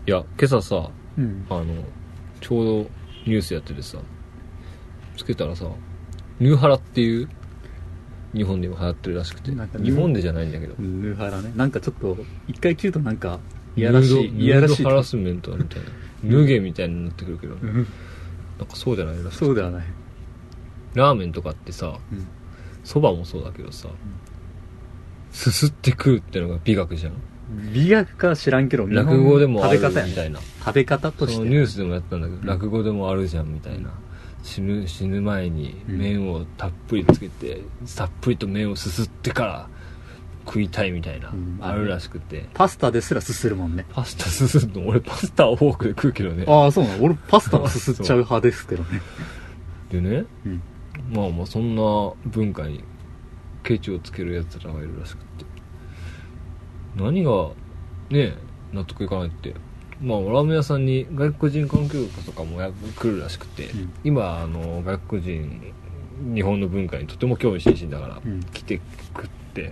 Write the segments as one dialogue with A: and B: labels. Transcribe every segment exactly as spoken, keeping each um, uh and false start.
A: いや今朝さ、
B: うん、
A: あのちょうどニュースやっててさ、つけたらさ、ヌーハラっていう日本でも流行ってるらしくて、日本でじゃないんだけど、
B: ヌーハラね、なんかちょっと一回聞くとなんかいやらしい、
A: いやらしい、ヌードハラスメントみたいなヌゲみたいになってくるけど、ね、なんかそうじゃないらしい。
B: そうではない。
A: ラーメンとかってさ、そば、うん、もそうだけどさ、うん、すすって食うってのが美学じゃん。
B: 美学か知らんけど、
A: 落語でもあるみたいな、
B: 食べ方として、
A: そのニュースでもやったんだけど、うん、落語でもあるじゃんみたいな、死ぬ死ぬ前に麺をたっぷりつけて、うん、たっぷりと麺をすすってから食いたいみたいな、うん、あるらしくて、
B: パスタですらすするもんね。
A: パスタすするの？俺パスタをフォークで食うけどね。
B: ああ、そうなの。俺パスタをすすっちゃう派ですけどね。
A: でね、うん、まあまあそんな文化にケチをつけるやつらがいるらしくて、何がね納得いかないって、まあラーメン屋さんに外国人観光客とかも来るらしくて、うん、今あの外国人日本の文化にとても興味津々だから、うん、来て食って、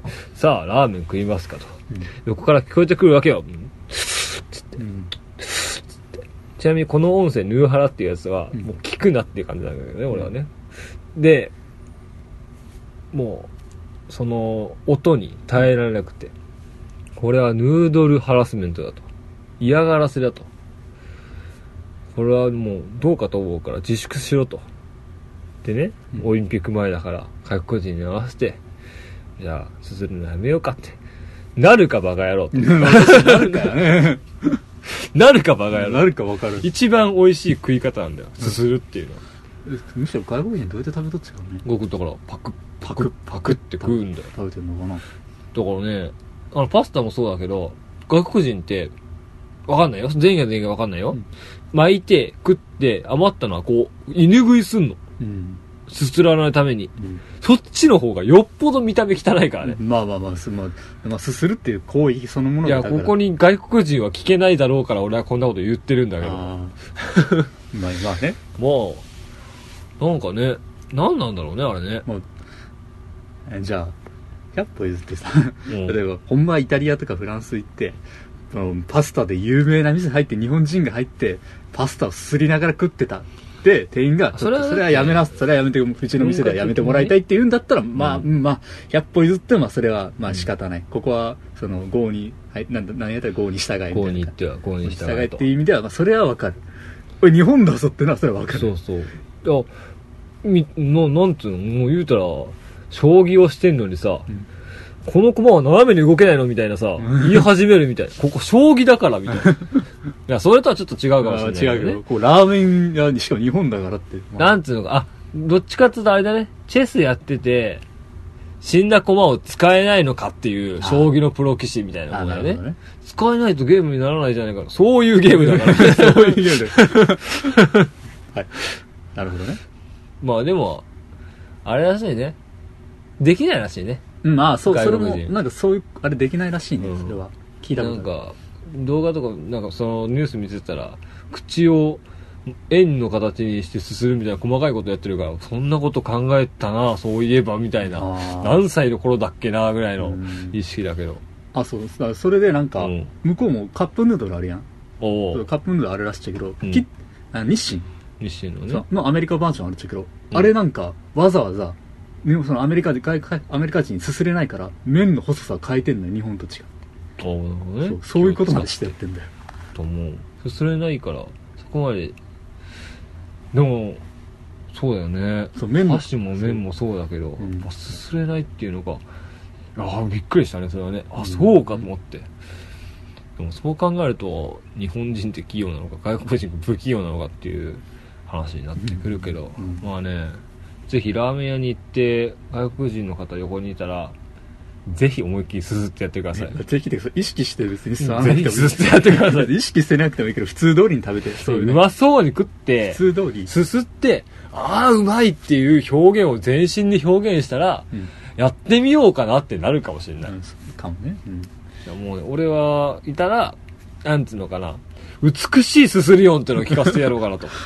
A: さあラーメン食いますかと、うん、横から聞こえてくるわけよ、つって、うん、ちなみにこの音声ヌーハラっていうやつは、うん、もう聞くなっていう感じなんだけどね、俺はね、うん、でもうその音に耐えられなくて、これはヌードルハラスメントだと、嫌がらせだと、これはもうどうかと思うから自粛しろと。でね、うん、オリンピック前だから外国人に合わせて、じゃあすするのやめようかってなるかバカ野郎ってなるかよねなるかバカ野郎、
B: なるか分かる。
A: 一番美味しい食い方なんだよ、すするっていうのは。
B: むしろ外国人どうやって食べとっちゃうね。
A: 僕だからパクパクパクって食うんだよ。
B: 食べてんのかな。だ
A: からね、あのパスタもそうだけど、外国人ってわかんないよ、全員が全員がわかんないよ、うん、巻いて食って余ったのはこう犬食いすんの、うん、すすらないために、うん、そっちの方がよっぽど見た目汚いからね。
B: まあまあまあ、す、まあ、まあ、すするっていう行為そのものだから。
A: いや、ここに外国人は聞けないだろうから俺はこんなこと言ってるんだけど。あ
B: まあまあね。
A: もうなんかね、何なんだろうねあれね。もう
B: えじゃあひゃっぽ譲ってさ、うん、例えばほんまイタリアとかフランス行って、パスタで有名な店入って日本人が入ってパスタをすすりながら食ってたで、店員がそれはそれはやめな、それはやめて、うちの店ではやめてもらいたいって言うんだったら、まあ、うん、まあひゃっぽ譲ってもそれはまあ仕方ない、うん、ここはその郷に、はい、なんだ何やったら郷に従いみたいな、
A: 郷に行っては郷に従い
B: っていう意味では、まあ、それはわかる。これ日本だぞってのはそれはわかる。
A: そうそう、いやみのなんつうの、もう言うたら将棋をしてんのにさ、うん、この駒は斜めに動けないのみたいなさ、言い始めるみたいな。ここ将棋だからみたいな。いや、それとはちょっと違うかもしれない、ね。
B: 違うけど、こう、ラーメン屋にしかも日本だからって。
A: まあ、なんつうのか、あ、どっちかっていうとあれだね、チェスやってて、死んだ駒を使えないのかっていう、将棋のプロ棋士みたいなものだよね。ね、使えないとゲームにならないじゃないか。そういうゲームだから。そういうゲーム
B: だはい。なるほどね。
A: まあでも、あれらしいね。できないらしいね。
B: まあそう、それもなんかそういうあれできないらしいね、うん、それは聞いたこと
A: なんか動画とかなんかそのニュース見てたら、口を円の形にしてすするみたいな細かいことやってるから、そんなこと考えたなそういえばみたいな、何歳の頃だっけなぐらいの意識だけど、
B: あ、そう、それでなんか、うん、向こうもカップヌードルあるやん。おカップヌードルあるらしいけど、うん、きあ日清
A: 日清のね
B: のアメリカバージョンあるっちゃけど、うん、あれなんかわざわざでもそのアメリカでアメリカ人にすすれないから麺の細さを変えてんのよ、日本と違う。
A: ああ、なるほどね。
B: そう、そういうことまでしてやってんだよ。
A: と思う。すすれないからそこまで。でもそうだよね。そう、麺も箸も麺もそうだけど、うん、すすれないっていうのが、ああびっくりしたねそれはね。あ、そうかと思って。うん、でもそう考えると日本人って器用なのか外国人って不器用なのかっていう話になってくるけど、うんうん、まあね。ぜひラーメン屋に行って外国人の方横にいたらぜひ思いっきりすすってやってください。
B: ぜひで意識して別に
A: 吸わなくてもいい。ぜひすすってやってください。
B: 意識してなくてもいいけど普通通りに食べて、
A: そう、ね、うまそうに食って
B: 普通通り
A: すすってああうまいっていう表現を全身で表現したら、うん、やってみようかなってなるかもしれない。うん、
B: かもね。うん、
A: いやもうね、俺はいたらなんつうのかな、美しいすすり音っていうのを聞かせてやろうかなと、はい、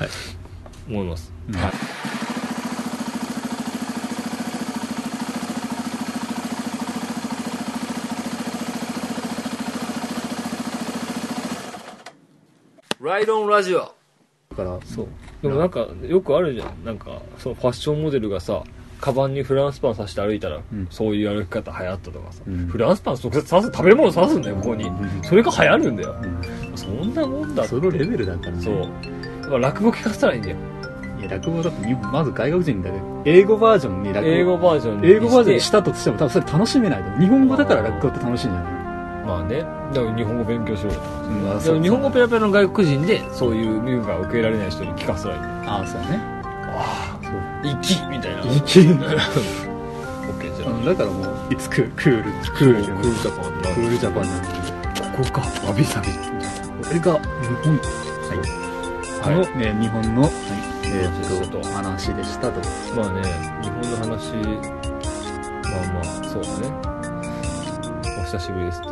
A: 思います。うん、はい。 ライドオンラジオ。
B: だから
A: そうでもなんかよくあるじゃん、なんかそのファッションモデルがさカバンにフランスパン刺して歩いたら、うん、そういう歩き方流行ったとかさ、うん、フランスパンそこ刺す食べ物刺すんだよここに、うん、それが流行るんだよ、うん、そんなもんだって。
B: そのレベルだからね。
A: そうだから落語聞かせたらいいんだよ。
B: いや落語だってまず外国人だけど英語バージョンに落語
A: 英語バージョンに
B: 英語バージョンにしたとしても多分それ楽しめないと。日本語だから落語って楽しいんじゃない。
A: まあね、だから日本語勉強しろよとか、うん、でも日本語ペラペラの外国人でそういう文化を受け入れられない人に聞かせたらいいんだよ。
B: ああそうね。
A: ああそう粋みたいな
B: 粋オッ
A: ケーじゃあ、
B: うん、だからもういつククール
A: クールクールジャパン
B: クールジャパンなんでここかわびさびこれが日本はい、はい、ね、日本の、はい、えー、っと話でしたと。
A: まあね日本の話まあまあそうだねお久しぶりですって、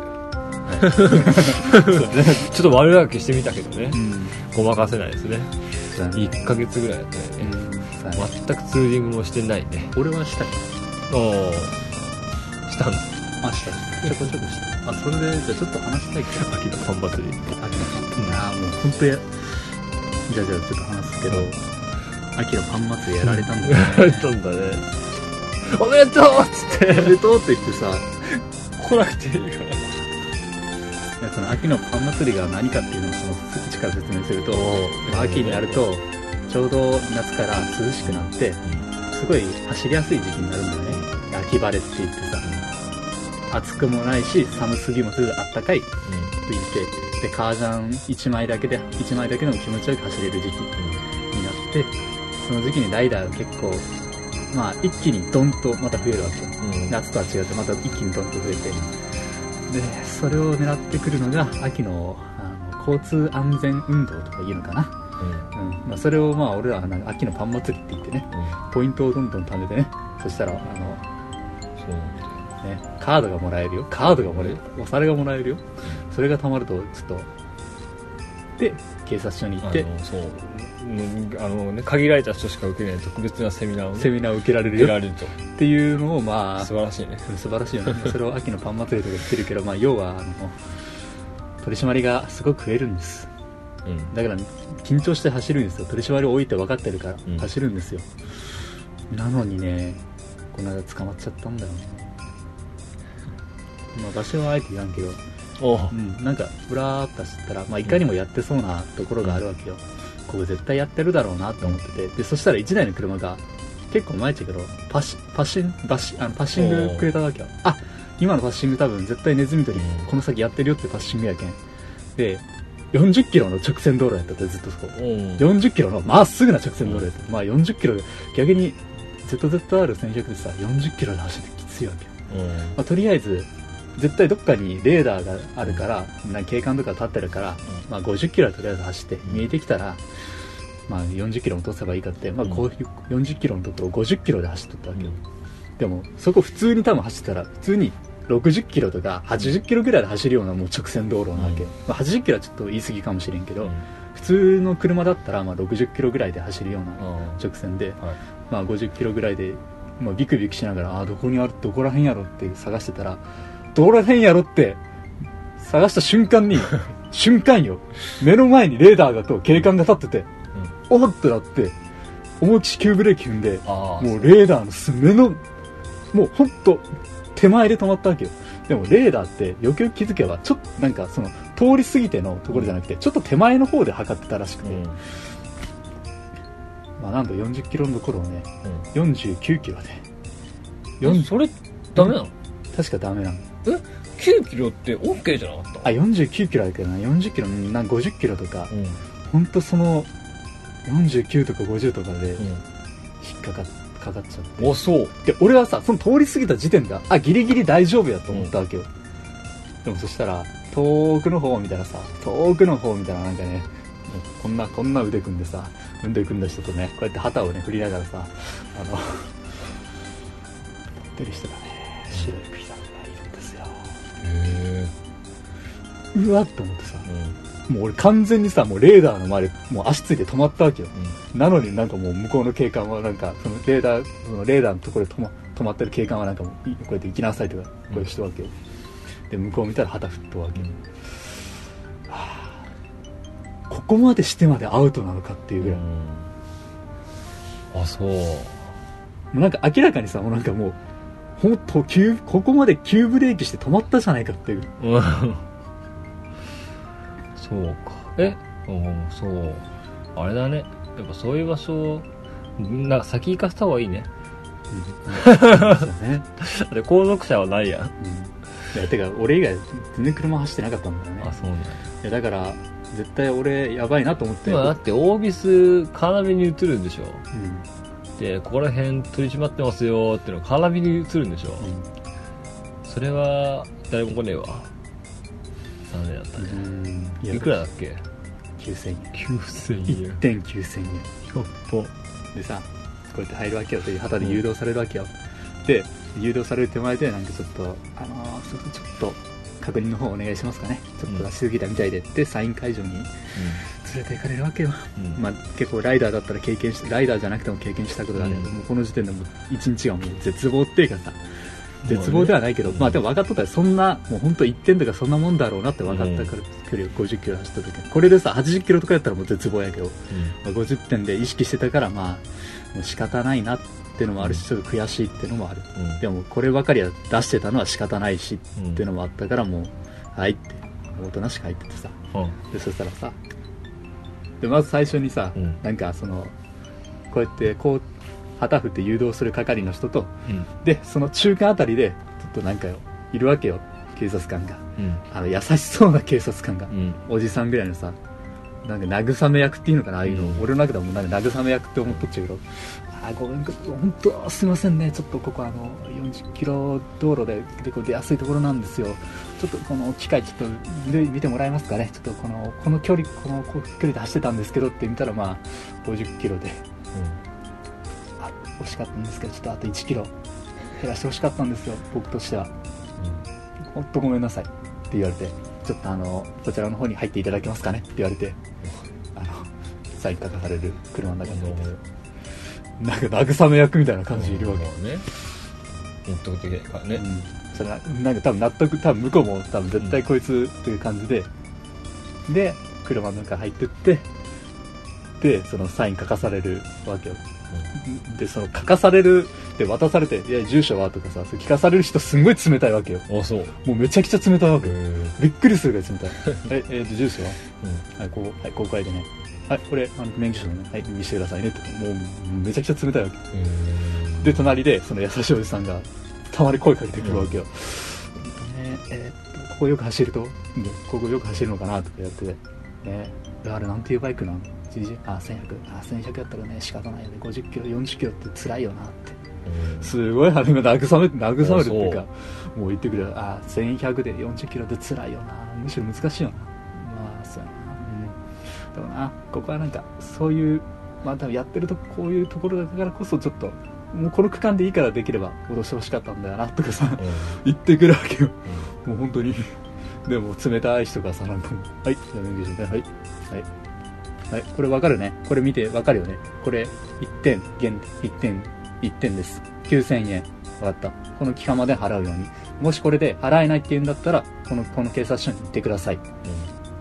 A: はい、ちょっと悪あがきしてみたけどね、うん、ごまかせないですね。いっかげつぐらいやってないね、うん、全くツーリングもしてないね。
B: 俺はしたい。
A: おーしたんだ。
B: あしたちょこちょこした。あそれでじゃあちょっと話したいけど
A: 秋のパン祭り秋の
B: パン、うん、ああもう本当やじゃあじゃあちょっと話すけど、うん、秋のパン祭りやられたんだよね。
A: やられたんだね。おめでとうっつって
B: おめでとうって言ってさ
A: 来なくていいから。い
B: やその秋のパン祭りが何かっていうのをその一から説明すると、秋になるとちょうど夏から涼しくなってすごい走りやすい時期になるんだよね。秋晴れって言ってさ、暑くもないし寒すぎもせずあったかい吹いて、で革ジャンいちまいだけでいちまいだけでも気持ちよく走れる時期になって、その時期にライダーが結構まあ一気にドンとまた増えるわけよ、うん、夏とは違ってまた一気にドンと増えて、でそれを狙ってくるのが秋の、あの交通安全運動とかいうのかな、うんうんまあ、それをまあ俺らはなんか秋のパン祭りって言ってね、うん、ポイントをどんどん貯めてね、そしたらあのそうね、カードがもらえるよ、カードがもらえる、お皿がもらえるよ、うん、それが貯まるとちょっとで警察署に行って
A: あのそうあの、ね、限られた人しか受けない特別なセミナーを、ね、
B: セミナーを受けられるよ
A: 受けられると
B: っていうのをまあ
A: 素晴らしいね
B: 素晴らしいよねそれを秋のパン祭りとか言ってるけど、まあ、要はあの取り締まりがすごく増えるんです、うん、だから緊張して走るんですよ。取り締まり多いって分かってるから、うん、走るんですよ。なのにねこの間捕まっちゃったんだよね。まあ場所はあえて言わんけどおう、うん、なんかぶらーっと走ったら、まあ、いかにもやってそうなところがあるわけよ、うん、ここ絶対やってるだろうなと思ってて、でそしたらいちだいの車が結構前っちゃけどパッシパッシンバシあのパッシングくれたわけよ。あ今のパッシング多分絶対ネズミ捕りこの先やってるよってパッシングやけんでよんじゅっキロの直線道路やったってずっとそこ、うん、よんじゅっキロのまっすぐな直線道路やった、うん、まあよんじゅっキロで逆に ゼットゼットアールせんひゃく でさよんじゅっキロで走ってきついわけよ、うんまあ、とりあえず絶対どっかにレーダーがあるからな警官とか立ってるから、うんまあ、ごじゅっキロはとりあえず走って見えてきたら、まあ、よんじゅっキロも通せばいいかって、まあ、こういうよんじゅっキロのところをごじゅっキロで走っとったわけよ、うん、でもそこ普通に多分走ったら普通にろくじゅっキロとかはちじゅっキロぐらいで走るようなもう直線道路なわけ、うんまあ、はちじゅっキロはちょっと言い過ぎかもしれんけど、うん、普通の車だったらまあろくじゅっキロぐらいで走るような直線で、はいまあ、ごじゅっキロぐらいで、まあ、ビクビクしながらあどこにあるどこら辺やろって探してたらどこら辺やろって探した瞬間に瞬間よ目の前にレーダーがと警官が立ってて、うん、おっってなって思いっきり急ブレーキ踏んでもうレーダーのす目のもうほんと手前で止まったわけよ。でもレーダーってよくよく気づけばちょっとなんかその通り過ぎてのところじゃなくてちょっと手前の方で測ってたらしくて、うん、まあなんとよんじゅっキロのところをね、うん、よんじゅうきゅうキロで
A: それダメなの？
B: 確かダメなの。
A: えきゅうキロって OK じゃなかった？
B: あよんじゅうきゅうキロだけどなよんじゅっキロなんごじゅっキロとか、うん、ほんとそのよんじゅうきゅうとかごじゅうとかで引っかかってかかっちゃって。
A: あ、そう
B: で俺はさその通り過ぎた時点であギリギリ大丈夫やと思ったわけよ、うん、でもそしたら遠くの方みたいなさ遠くの方みたいななんかねこんなこんな腕組んでさ腕組んだ人とねこうやって旗をね振りながらさあの出る人がね白いピザがいるんですよ。へーうわっと思ってさ、うん、もう俺完全にさもうレーダーの前でもう足ついて止まったわけよ、うん、なのになんかもう向こうの警官はなんかそのレーダーそのレーダーのところで止ま、止まってる警官はなんかもうこうやって行きなさいとかこうしてるわけよ、うん、で向こう見たら旗振ったわけよ、うん、はあ、ここまでしてまでアウトなのかっていうぐらい、
A: うん、あそうも
B: うなんか明らかにさもうなんかもうほんと急ここまで急ブレーキして止まったじゃないかっていう、
A: うん、そうかえうんそうあれだねやっぱそういう場所なんか先行かせた方がいいね、
B: うん、そうね
A: で後続車はないやん、うん、
B: いやてか俺以外全然車走ってなかったんだよね。
A: あそうなんだ。
B: いやだから絶対俺やばいなと思って
A: 今だってオービスカーナビに映るんでしょ、
B: うん、
A: でここら辺取り締まってますよっていうのカーナビに映るんでしょ、うん、それは誰も来ねえわ残念だったね。うんい, いくらだっけ
B: きゅうせんえん
A: きゅうせんえん
B: いってんきゅうせんえん
A: やっぱ
B: でさこうやって入るわけよという旗で誘導されるわけよ、うん、で誘導される手前でなんかちょっとあのー、そこちょっと確認の方お願いしますかねちょっと出しすぎたみたいでってサイン会場に連れて行かれるわけよ、うんまあ、結構ライダーだったら経験しライダーじゃなくても経験したことがあるけど、うん、もうこの時点でもう一日がもう絶望っていうかさ絶望ではないけど、まあでも分かっとったらそんなもう本当いってんとかそんなもんだろうなって分かったから距離をごじゅっキロ走った時これでさはちじゅっキロとかやったらもう絶望やけど、うんまあ、ごじゅってんで意識してたからまあもう仕方ないなっていうのもあるしちょっと悔しいっていうのもある、うん、でもこればかりは出してたのは仕方ないしっていうのもあったからもうはいっておとなしく入っててさ、うん、でそしたらさでまず最初にさ、うん、なんかそのこうやってこう旗振って誘導する係の人と、うん、でその中間あたりでちょっとなんかよいるわけよ警察官が、うん、あの優しそうな警察官が、うん、おじさんぐらいのさなんか慰め役っていうのかなああいうの、うん、俺の中でもなんか慰め役って思っとっちゃうけどあごめん本当すいませんねちょっとここあのよんじゅっキロ道路で結構出やすいところなんですよちょっとこの機械ちょっと見てもらえますかねちょっとこのこの距離この距離で走ってたんですけどって見たらまあごじゅっキロで、うん欲しかったんですけどちょっとあといちキロ減らして欲しかったんですよ僕としては、うん、ほんとごめんなさいって言われてちょっとあのこちらの方に入っていただけますかねって言われてあのサイン書かされる車の中に入ってなんか慰め役みたいな感じでいるわけ、うん、ね
A: 納得できないからね、うん、
B: それなんか多分納得多分向こうも多分絶対こいつっていう感じで、うん、で車の中入ってってでそのサイン書かされるわけよでその書かされるで渡されていや住所はとかさ聞かされる人すんごい冷たいわけよ
A: あそう
B: もうめちゃくちゃ冷たいわけよびっくりするぐらい冷たいええー、住所は、うん、はいこうはいこう書いてねはいこれあの免許証ねはい見せてくださいねってもうめちゃくちゃ冷たいわけで隣でその優しいおじさんがたまに声かけてくるわけよ、うんねえー、っとここよく走るとここよく走るのかなとかやってて、ね、あれなんていうバイクなのあせんひゃくあせんひゃくやったらね仕方ないよねごじゅっキロよんじゅっキロって辛いよなってすごい初め慰め慰めるっていうかもう言ってくれあせんひゃくでよんじゅっキロって辛いよなむしろ難しいよなまあそうやなうんでもなここはなんかそういうまあ多分やってるとこういうところだからこそちょっともうこの区間でいいからできれば戻してほしかったんだよなとかさ、うん、言ってくるわけよ、うん、もう本当にでも冷たい人がさなんかもはいじゃあ免許証ねはいはいはい、これ分かるねこれ見て分かるよねこれいってん減いってんいってんですきゅうせんえん分かったこの期間まで払うようにもしこれで払えないって言うんだったらこのこの警察署に行ってください、うん、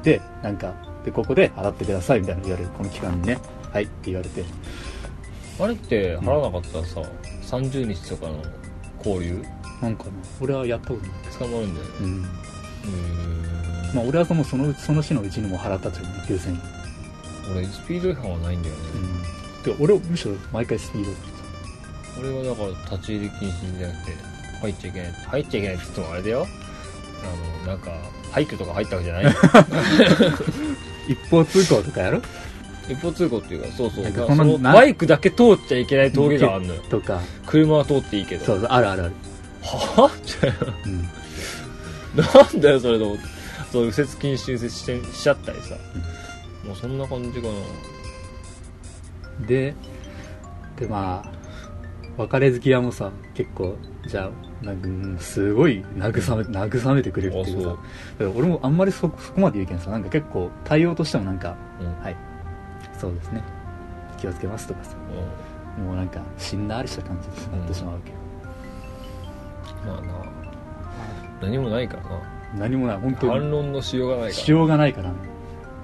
B: でなんかでここで払ってくださいみたいな言われるこの期間にねはいって言われて
A: あれって払わなかったらさ、うん、さんじゅうにちとかの交流
B: なんかな俺はやったことない
A: 捕まるんだよねうんうん
B: まあ俺はそのそのその日のうちにも払ったっちゃうねきゅうせんえん
A: 俺スピード違反はないんだよね、
B: うん、で俺むしろ毎回スピード
A: 俺はだから立ち入り禁止じゃなくて入っちゃいけない入っちゃいけないって言ってもあれだよあのなんか廃墟とか入ったわけじゃない
B: 一方通行とかやろ
A: 一方通行っていうかそうそうなんかそのバイクだけ通っちゃいけない峠があるのよ
B: とか
A: 車は通っていいけど
B: そうそうあるあるある
A: はぁ、うん、なんだよそれとそう右折禁止右折 し, しちゃったりさ、うん、もうそんな感じか
B: なででまあ別れ付き屋もさ結構じゃあなんかすごい慰め慰めてくれるっていうかさだから俺もあんまり そ, そこまで言うけんさなんか結構対応としてもなんか、うん、はいそうですね気をつけますとかさ、うん、もうなんかしんなりした感じになってしまうわけ、
A: うん、まあな何もないからな
B: 何もない本当に
A: 反論のしようがないから
B: しようがないから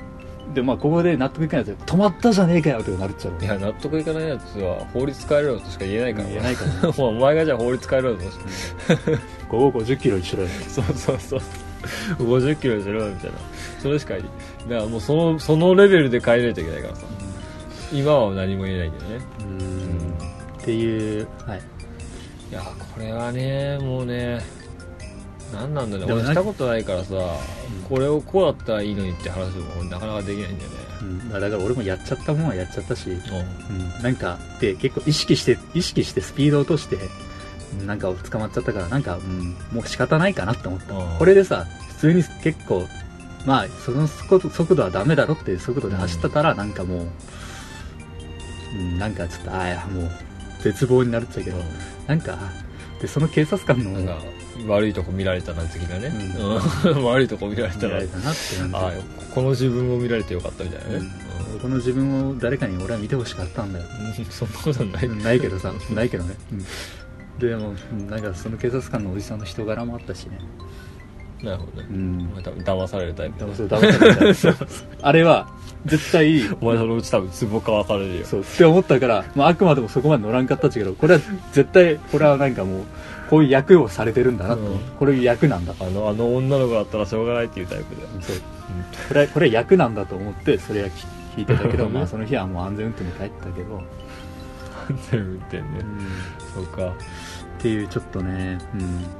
B: でまあここで納得いかないやつ止まったじゃねえかよとかなるっちゃう。
A: いや納得いかないやつは法律変えろとしか言えないから、
B: 言えないから、ね、
A: もうお前がじゃあ法律変えろとし
B: ここごじゅっキロにしろよ
A: そうそうそうごじゅっキロにしろよみたいな、それしかいい。だからもうそのそのレベルで変えないといけないからさ、うん、今は何も言えないんだよね。
B: うん、うん、っていう、はい、
A: いやこれはねもうね何なんだろうね、俺したことないからさ、うん、これをこうだったらいいのにって話もなかなかできないんだよね、
B: うん、だから俺もやっちゃったもんはやっちゃったし、うんうん、なんかで結構意識して意識してスピードを落としてなんか捕まっちゃったからなんか、うん、もう仕方ないかなって思った。これでさ普通に結構まあその速度はダメだろっていう速度で走ってたら、うん、なんかもう、うん、なんかちょっとああもう絶望になるっちゃうけど、うん、なんかでその警察官の
A: なんか悪いとこ見られたな的なね、うん、悪いとこ見られたら
B: 見られたなってなん
A: あこの自分を見られてよかったみたいなね、
B: うん、この自分を誰かに俺は見てほしかったんだよ、
A: うん、そんなことない
B: ないけどさないけどね、うん、でもなんかその警察官のおじさんの人柄もあったしね。
A: なるほどね、
B: うん、
A: 多分騙されるタイプ
B: 騙されるタイプあれは絶対
A: お前そのうち多分ツボかわされるよ
B: そうって思ったから、まあ、あくまでもそこまで乗らんかったっちゃけどこれは絶対これはなんかもうこういう役をされてるんだなって、うん、これ役なんだ
A: あのあの女の子だったらしょうがないっていうタイプで
B: そう、うん、これこれ役なんだと思ってそれは聞いてたけどまあその日はもう安全運転に帰ったけど
A: 安全運転ね、うん、そうか
B: っていうちょっとね、うん、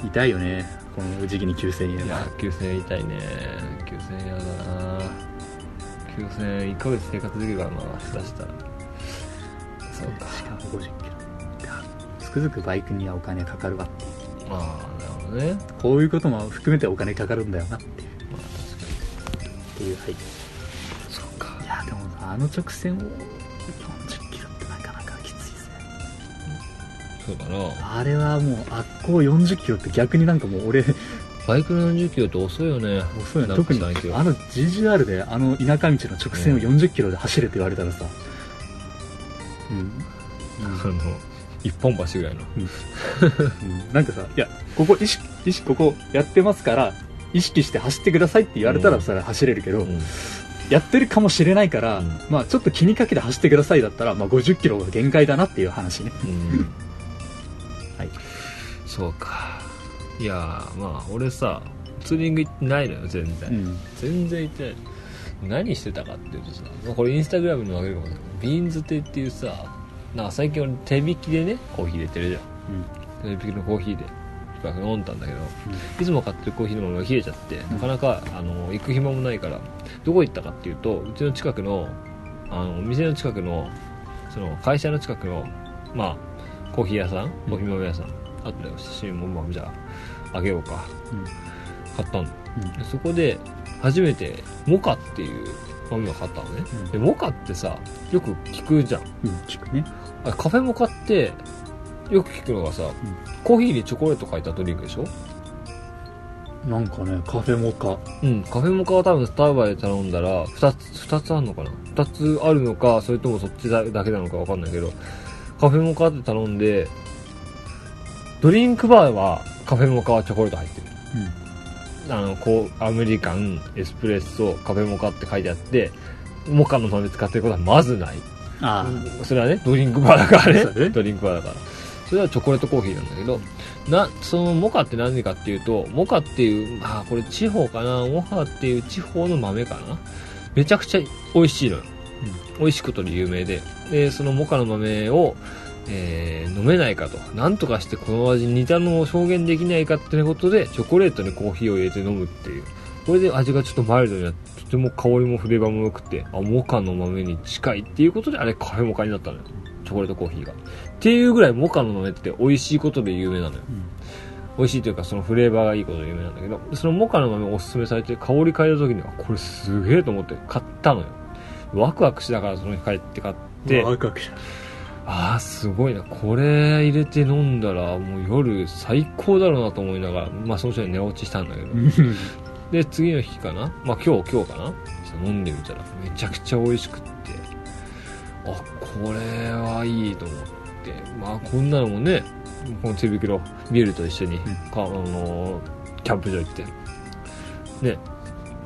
B: 痛いよねこの時期にきゅうせんえん。
A: いやきゅうせんえん痛いね。きゅうせんえんやだな。きゅうせんえんいっかげつ生活できるからな下したら。そうか
B: しかもごじゅっキロつくづくバイクにはお金かかるわっていう。
A: ああなるほどね。
B: こういうことも含めてお金かかるんだよなっていう。
A: まあ確かに
B: っていう。はい
A: そうか。
B: いやでもあの直線をよんじゅっキロってなかなかきついですね。
A: そうだな。
B: あれはもうあっこうよんじゅっキロって逆になんかもう俺
A: バイクのよんじゅっキロって遅いよね。
B: 遅いよね。特にあの ジージーアール であの田舎道の直線をよんじゅっキロで走れって言われたらさ、うん、うん、
A: あの一本橋ぐらいの、
B: うんうん、なんかさいやここ意識意識ここやってますから意識して走ってくださいって言われたらさ、うん、走れるけど、うん、やってるかもしれないから、うん、まあちょっと気にかけて走ってくださいだったら、まあ、ごじゅっキロが限界だなっていう話ね、うん、はい
A: そうか。いやまあ俺さツーリング行ってないのよ全然、うん、全然行ってない。何してたかっていうとさ、まあ、これインスタグラムにもあげるかもしれないけどビーンズテっていうさなんか最近俺手引きでねコーヒー入れてるじゃん、うん、手引きのコーヒーで飲んだんだけど、うん、いつも買ってるコーヒーのものが冷えちゃって、うん、なかなかあの行く暇もないからどこ行ったかっていうとうちの近くのあのお店の近くのその会社の近くのまあコーヒー屋さんコーヒー豆屋さん、うん、あったよ写真もまあじゃああげようか、うん、買ったんだ、うん、そこで初めてモカっていう豆を買ったのね、うん、でモカってさよく聞くじゃん、
B: うん、聞くね。
A: あカフェモカってよく聞くのがさ、うん、コーヒーにチョコレート書いたドリンクでしょ。
B: なんかねカフェモカ
A: うんカフェモカは多分スタバで頼んだらふたつふたつあるのかなふたつあるのかそれともそっちだけなのか分かんないけどカフェモカって頼んでドリンクバーはカフェモカはチョコレート入ってる、うん、あのこうアメリカンエスプレッソカフェモカって書いてあってモカの豆使ってることはまずない。
B: あ
A: あそれはねドリンクバーだからねドリンクバーだからそれはチョコレートコーヒーなんだけどなそのモカって何かっていうとモカっていうあこれ地方かなモカっていう地方の豆かなめちゃくちゃ美味しいのよ、うん、美味しくとで有名ででそのモカの豆をえー、飲めないかとなんとかしてこの味に似たのを証言できないかっていうことでチョコレートにコーヒーを入れて飲むっていうこれで味がちょっとマイルドになってとても香りもフレーバーも良くてあモカの豆に近いっていうことであれカフェモカになったのよチョコレートコーヒーがっていうぐらいモカの豆って美味しいことで有名なのよ、うん、美味しいというかそのフレーバーがいいことで有名なんだけどそのモカの豆をおすすめされて香り嗅いだ時にはこれすげえと思って買ったのよワクワクしながらその日帰って買って
B: ワクワクした
A: あーすごいなこれ入れて飲んだらもう夜最高だろうなと思いながらまあその人に寝落ちしたんだけどで次の日かなまあ今日今日かな飲んでみたらめちゃくちゃ美味しくってあこれはいいと思ってまあこんなのもねこの手袋ビールと一緒に、うん、かあのキャンプ場行ってね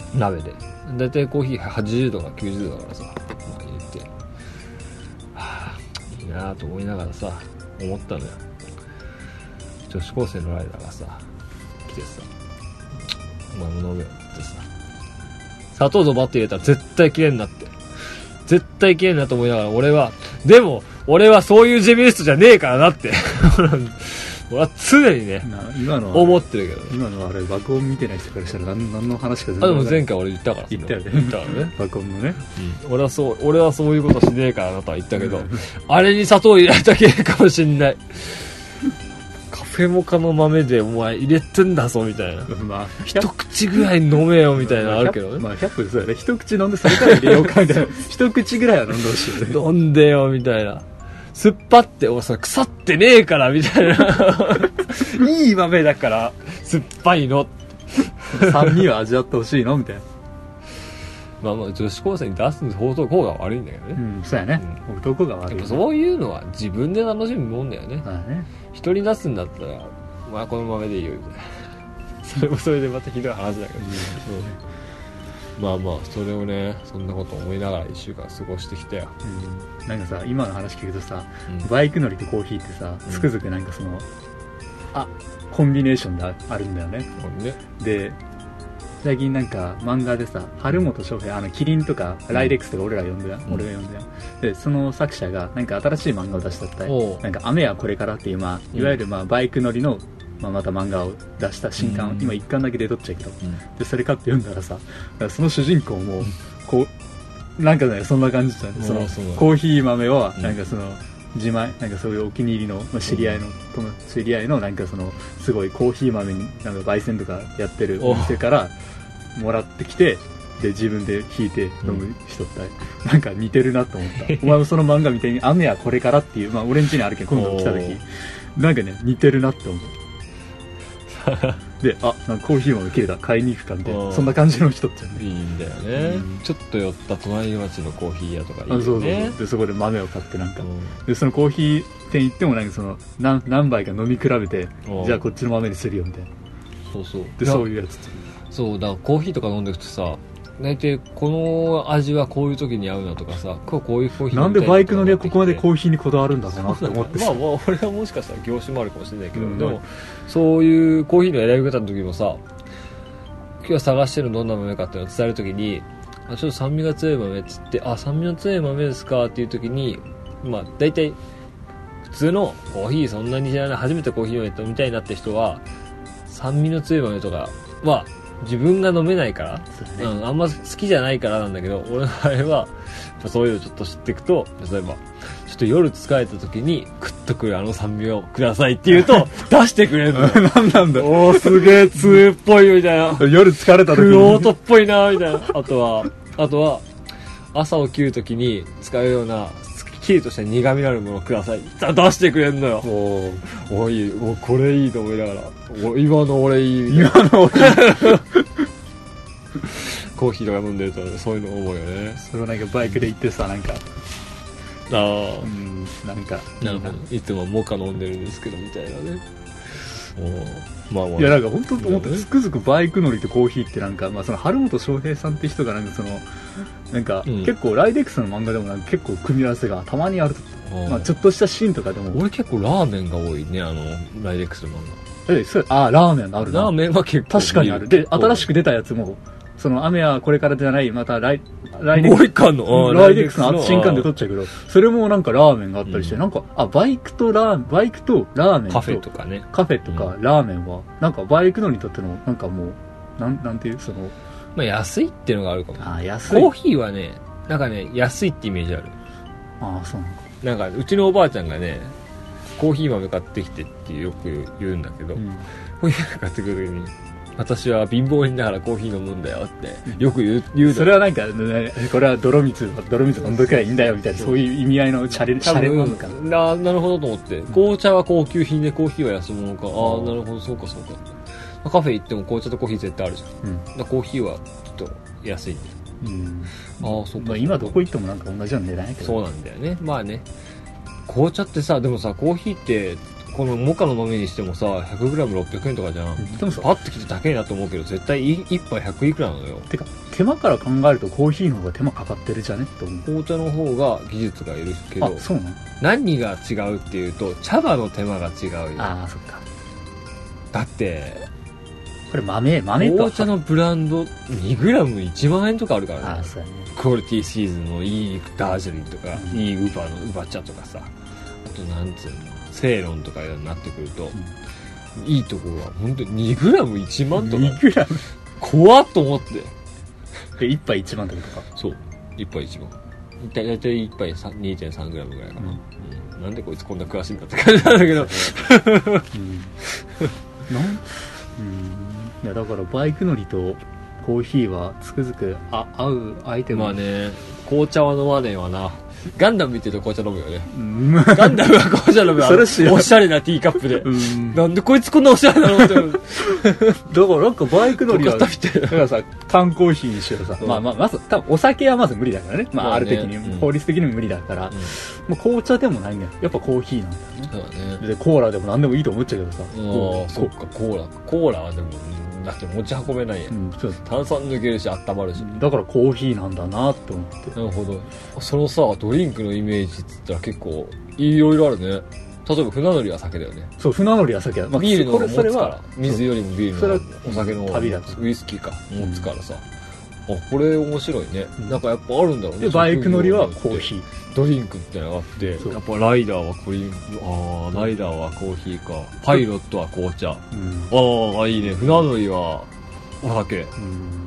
A: 鍋でだいたいコーヒーはちじゅうどかきゅうじゅうどだからさ、まあ、入れて、はあいいなと思いながらさ思ったのよ。女子高生のライダーがさ来てさ、お前も飲めよってさ、砂糖とバット入れたら絶対切れんなって絶対切れんなと思いながら、俺はでも俺はそういうジェミニストじゃねえからなって俺は常にね
B: 今の
A: 思ってるけど、ね、
B: 今のはあれ爆音見てない人からしたら何, 何の話か全
A: 然あでも前回俺言ったから
B: 言ったよね
A: 言ったからね
B: 爆音のね、
A: うん、俺はそう俺はそういうことしねえからなとは言ったけどあれに砂糖入れたけかもしんないカフェモカの豆でお前入れてんだぞみたいな、まあ、一口ぐらい飲めよみたいなのあるけどね、
B: まあひゃっぷんそうやね、一口飲んでそれから入れようかみたいな一口ぐらいは飲んでほしいよね
A: 飲んでよみたいな、酸っぱっておそれ腐ってねえからみたいないい豆だから酸っぱいの
B: 酸味を味わってほしいのみたいな
A: まあまあ女子高生に出す方向が悪いんだけどね、
B: うんそうやね、うん、男が悪い、
A: やっぱそういうのは自分で楽しむもんだよね、
B: そうだね、
A: 人に出すんだったらまあこの豆でいいよみたいなそれもそれでまたひどい話だけど、うん、まあまあそれをねそんなこと思いながらいっしゅうかん過ごしてきたよ、
B: うん、なんかさ今の話聞くとさ、うん、バイク乗りとコーヒーってさつくづくなんかその、うん、あコンビネーションがあるんだよね、うん、ねで最近なんか漫画でさ春本翔平あのキリンとかライレックスとか俺ら読んでや、うん、俺が読んでやでその作者がなんか新しい漫画を出したったいなんか雨はこれからっていうまあいわゆるまあバイク乗りのまあ、また漫画を出した新刊、うん、今一巻だけ出とっちゃうけど、うん、でそれ買って読んだらさその主人公もこうなんかねそんな感じだね、そのコーヒー豆はなんかその、うん、自前なんかそういうお気に入りの知り合いの、うん、知り合いのなんかそのすごいコーヒー豆になんか焙煎とかやってるお店からもらってきてで自分で引いて飲む人って、うん、なんか似てるなと思ったお前もその漫画みたいに雨はこれからっていうまあ俺ん家にあるけど今度来た時なんかね似てるなって思うで、あ、なんかコーヒー豆切れた買いに行くかみたいなそんな感じの人ってね
A: いいんだよね、うん、ちょっと寄った隣町のコーヒー屋とかいいよね。
B: あそうそうそうでそこで豆を買ってなんか、うん、でそのコーヒー店行ってもなんかその 何, 何杯か飲み比べてじゃあこっちの豆にするよみたいな
A: そうそう
B: でそういうやつ
A: そうだからコーヒーとか飲んでくとさ大体この味はこういう時に合うなとかさ今日こういうコーヒー
B: なんでバイク乗りはここまでコーヒーにこだわるんだろうなって思って
A: まあ、まあ俺はもしかしたら業種もあるかもしれないけど、うん、でもそういうコーヒーの選び方の時もさ今日は探してるのどんな豆かっていうのを伝える時にあちょっと酸味が強い豆っつってあ酸味の強い豆ですかっていう時にまあ大体普通のコーヒーそんなに知らない初めてコーヒーを飲みたいなって人は酸味の強い豆とかは自分が飲めないから、う、ねうん、あんま好きじゃないからなんだけど俺の場合はそういうのちょっと知っていくと例えばちょっと夜疲れた時にクッとくるあの酸味をくださいって言うと出してくれるの
B: 何なんだ
A: おーすげえ通っぽいみたいな
B: 夜疲れた時に
A: クロートっぽいなみたいなあとはあとは朝起きる時に使うようなすっきりとした苦味のあるものをください出してくれるのよおおいいおこれいいと思いながらお今の俺いいみたいな今の俺いいコーヒーとか飲んでるとそういうの思うよね
B: それをなんかバイクで行ってさなんか
A: ああ
B: うんなんか
A: なるほどいつもモカ飲んでるんですけどみたいなね
B: おまあまあいやなんか本当と思ってつくづくバイク乗りとコーヒーってなんかまあその春本翔平さんって人がなんかそのなんか、うん、結構ライデックスの漫画でもなんか結構組み合わせがたまにあるとまあちょっとしたシーンとかでも
A: 俺結構ラーメンが多いねあのライデックスの漫
B: 画えそれあラーメンあるな
A: ラーメンは結構
B: 確かにあるで新しく出たやつもその雨はこれからじゃないまたライ
A: ライデックスの
B: ライデックスの新刊で撮っちゃうけどそれもなんかラーメンがあったりして、うん、なんかあバイクとラーバイクとラーメンと
A: カフェとかね
B: カフェとかラーメンは、うん、なんかバイク乗りにとってのなんかもうなんなんていうその
A: まあ安いっていうのがあるかも
B: あ安い
A: コーヒーはねなんかね安いってイメージある
B: ああそうなんか
A: なんかうちのおばあちゃんがねコーヒー豆買ってきてってよく言うんだけど、うん、コーヒー豆買ってくる時に私は貧乏人だからコーヒー飲むんだよってよく言う、言う
B: それはなんか、ね、これは泥水泥水飲んどけばいいんだよみたいなそういう意味合いのシャレシャレなのか
A: ななるほどと思って紅茶は高級品でコーヒーは安物かああなるほどそうかそうかカフェ行っても紅茶とコーヒー絶対あるじゃん、うん、だコーヒーはちょっと安いんだようん、ああそうか、
B: まあ、今どこ行ってもなんか同じような値段やけど
A: そうなんだよねまあね紅茶ってさでもさコーヒーってこのモカの豆にしてもさ ひゃくグラムろっぴゃくえんとかじゃん。
B: でもさ
A: パッと来て高いなと思うけど絶対い一杯ひゃくいくらなのよ。
B: てか手間から考えるとコーヒーの方が手間かかってるじゃねって思う。
A: 紅茶の方が技術がいるけど、
B: あ、そうなの。
A: 何が違うっていうと茶葉の手間が違うよ。
B: ああ、そっか。
A: だって
B: これ豆豆か。
A: 紅茶のブランドにグラムいちまんえんとかあるからね。
B: ああ、そうやね。
A: クオリティシーズンのいいダージリンとか、
B: うん、
A: いいウバのウバ茶とかさ、あとなんつうのセイロンとかになってくると、うん、いいところは本当ににグラムいちまんとか。
B: にグラム
A: 怖っと思って。
B: でいっぱいいちまんってことか。
A: そう、いっぱいいちまん。だいたいいっぱい にてんさんグラムぐらいかな、うんうん、なんでこいつこんな詳しいんだって感じなんだけど、うん、なん
B: うんいやだからバイク乗りとコーヒーはつくづくあ合うアイテム。
A: まあね、紅茶は飲まねえわな。ガンダム見てると紅茶飲むよね、うん、ガンダムは紅茶飲むよ。おしゃれなティーカップで、うん、なんでこいつこんなおしゃれなのってだから
B: なんかバイク乗りはだからさ缶コーヒーにしろさ、うん、まあまあまず多分お酒はまず無理だからね、まあ、ある的に、うん、法律的にも無理だから、うん、もう紅茶でもないんだよ、やっぱコーヒーなんだよね。そうだね。でコーラでも何でもいいと思っちゃうけどさ、
A: ああそっか、コーラコーラはでもだって持ち運べないやん、うん、そう炭酸抜けるし温まるし、
B: だからコーヒーなんだなって思って。
A: なるほど。そのさドリンクのイメージっつったら結構いろいろあるね。例えば船乗りは酒だよね。
B: そう、船乗りは酒だ、まあ、
A: ビールの方が持つから水よりもビールの方がお酒の方が
B: 旅だ
A: ウイスキーか持つからさ、うん、あこれ面白いね、うん、なんかやっぱあるんだろうね。
B: でバイク乗りはコーヒー
A: ドリンクってのがあって、やっぱライダーはコリンあライダーはコーヒーか、パイロットは紅茶、うん、ああいいね。船乗りはお酒、うん、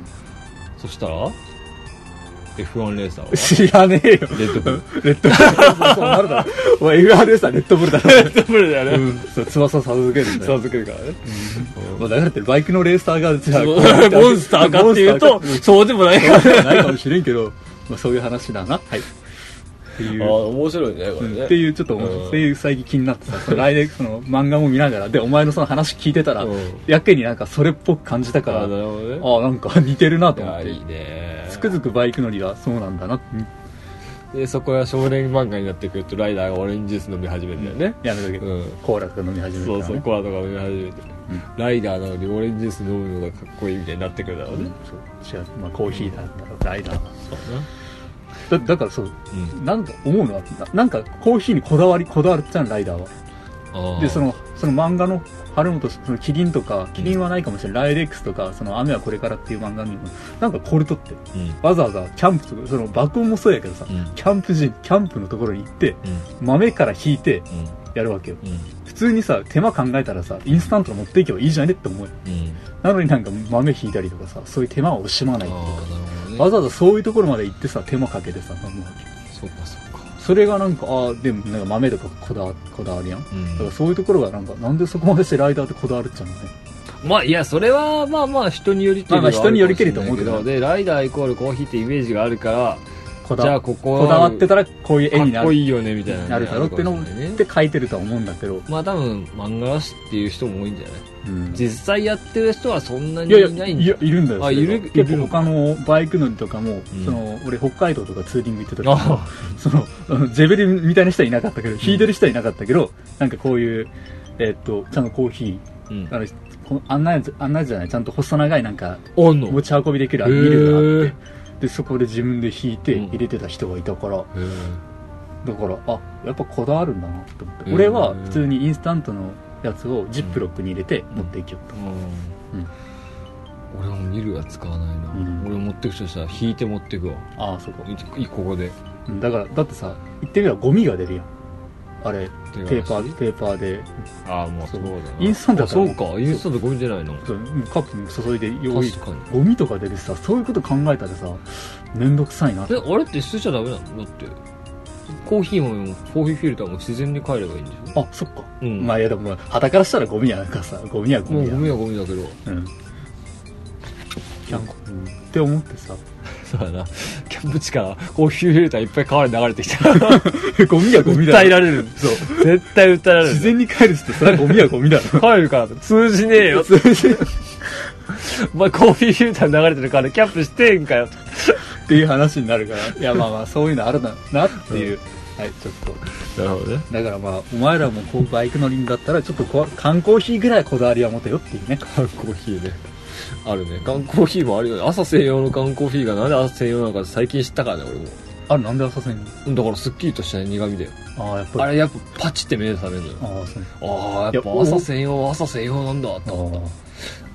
A: そしたら エフワン レーサーは
B: 知らねえよ。レ
A: ッドブル
B: レッドブルそうなるだろお前 エフワン レーサーレッドブルだろ
A: レッドブルだよね、うん、
B: そう翼授けるんだよ。
A: 授けるからね、
B: うん、まあ、だからってバイクのレーサーがじゃあ
A: モンスターかっていうとそうでもないか
B: ないかもしれんけど、まあ、そういう話だな。はいっていう、
A: あ面白いねこれね、
B: うん、っていうちょっと、うん、っていう最近気になってさ、その来年その漫画も見ながらでお前のその話聞いてたら、うん、やけになんかそれっぽく感じたから、あ、なるほどね、あなんか似てるなと思って。いやいいね。つくづくバイク乗りはそうなんだなって。
A: でそこが少年漫画になってくるとライダーがオレンジジュース飲み始めるんだよね、
B: うん、やめとけ、うん、コーラとか飲み始めるから、ね、
A: そうそうコーラとか飲み始めて、うん、ライダーなのにオレンジジュース飲むのがかっこいいみたいになってくるだろうね、うん、
B: そう違う、まあ、コーヒーだったらライダーそうね。だ, だからそう、うん、なんか思うのは な, なんかコーヒーにこだわりこだわるっちゃうライダーは。でそのその漫画の春本そのキリンとかキリンはないかもしれない、うん、ライレックスとかその雨はこれからっていう漫画にもなんかコルトって、うん、わざわざキャンプとかその爆音もそうやけどさ、うん、キャンプ時キャンプのところに行って、うん、豆から引いてやるわけよ、うん、普通にさ手間考えたらさインスタントの持っていけばいいじゃねって思うよ、うん、なのになんか豆引いたりとかさそういう手間を惜しまないっていうか、ね、わざわざそういうところまで行ってさ手間かけてさ飲むわけ。
A: そうかそうか。
B: それがなんかあでもなんか豆とかこだわこだわりやん、うん、だからそういうところがなんかなんでそこまでしてライダーってこだわるっちゃうのね。
A: まあいやそれはまあまあ人によりっていうのはあるかもしれないけど、まあまあ人によりけりと思うけどでライダーイコールコーヒーってイメージがあるからこだじゃあここ
B: こだわってたらこういう絵になる
A: かっこいいよねみたいな、ね、
B: なるだろうってのって書いてるとは思うんだけど、
A: まあ多分漫画師っていう人も多いんじゃない、うん、実際やってる人はそんなにいないんじゃない。いや
B: いるんだよ。
A: あいる
B: 結構他のバイク乗りとかも、うん、その俺北海道とかツーリング行ってた時もそのゼベリみたいな人はいなかったけど、うん、引いてる人はいなかったけどなんかこういうえー、っとちゃんとコーヒー、うん、あのあんなやつあんなやつじゃないちゃんと細長いなんか持ち運びできるミルがあってでそこで自分で引いて入れてた人がいたから、うん、だからあやっぱこだわるんだなと思って、俺は普通にインスタントのやつをジップロックに入れて持っていきよった、うんうん
A: うん、俺もミルは使わないな、うん、俺持ってくとしたら引いて持ってくわ。
B: ああそうか
A: ここで
B: だからだってさ言ってみればゴミが出るやんあれペーパーペーパーで。
A: ああもうそうだな。
B: インスタントだったら
A: そうかインスタントゴミ出ないの。
B: そうカップに注いで用意ゴミとか出るしさそういうこと考えたらさめんどくさいなって。
A: えあれって捨てちゃダメなの。だってコーヒーもコーヒーフィルターも自然に帰ればいいんでしょ。
B: あそっか、うん、まあいやでも肌からしたらゴミやなんかさゴミはゴミや
A: ゴミはゴミだけど
B: うんなんか、うん、って思ってさ
A: そうだなキャンプ地からコーヒーフィルターいっぱい川に流れてきた
B: ゴミはゴミだ
A: 訴えられる。そう絶対訴えられる。
B: 自然に帰るってそれはゴミはゴミだろ
A: 帰るから通じねえよ通じねえお前コーヒーフィルター流れてるからキャンプしてんかよ
B: っていう話になるからいやまあまあそういうのあるなっていう、うんはいちょっと
A: なるほどね。
B: だからまあお前らもこうバイク乗りんだったらちょっとこ缶コーヒーぐらいこだわりは持てよっていうね。
A: 缶コーヒーね。あるね。缶コーヒーもあるよね。朝専用の缶コーヒーがなんで朝専用なのか最近知ったからね、俺も。
B: あれなんで朝専用？
A: だからスッキリとした苦味で。
B: ああ、やっぱり。
A: あれやっぱパチって目で覚めるのよ。
B: ああ、そう。
A: ああ、やっぱ朝専用、朝専用なんだって思った。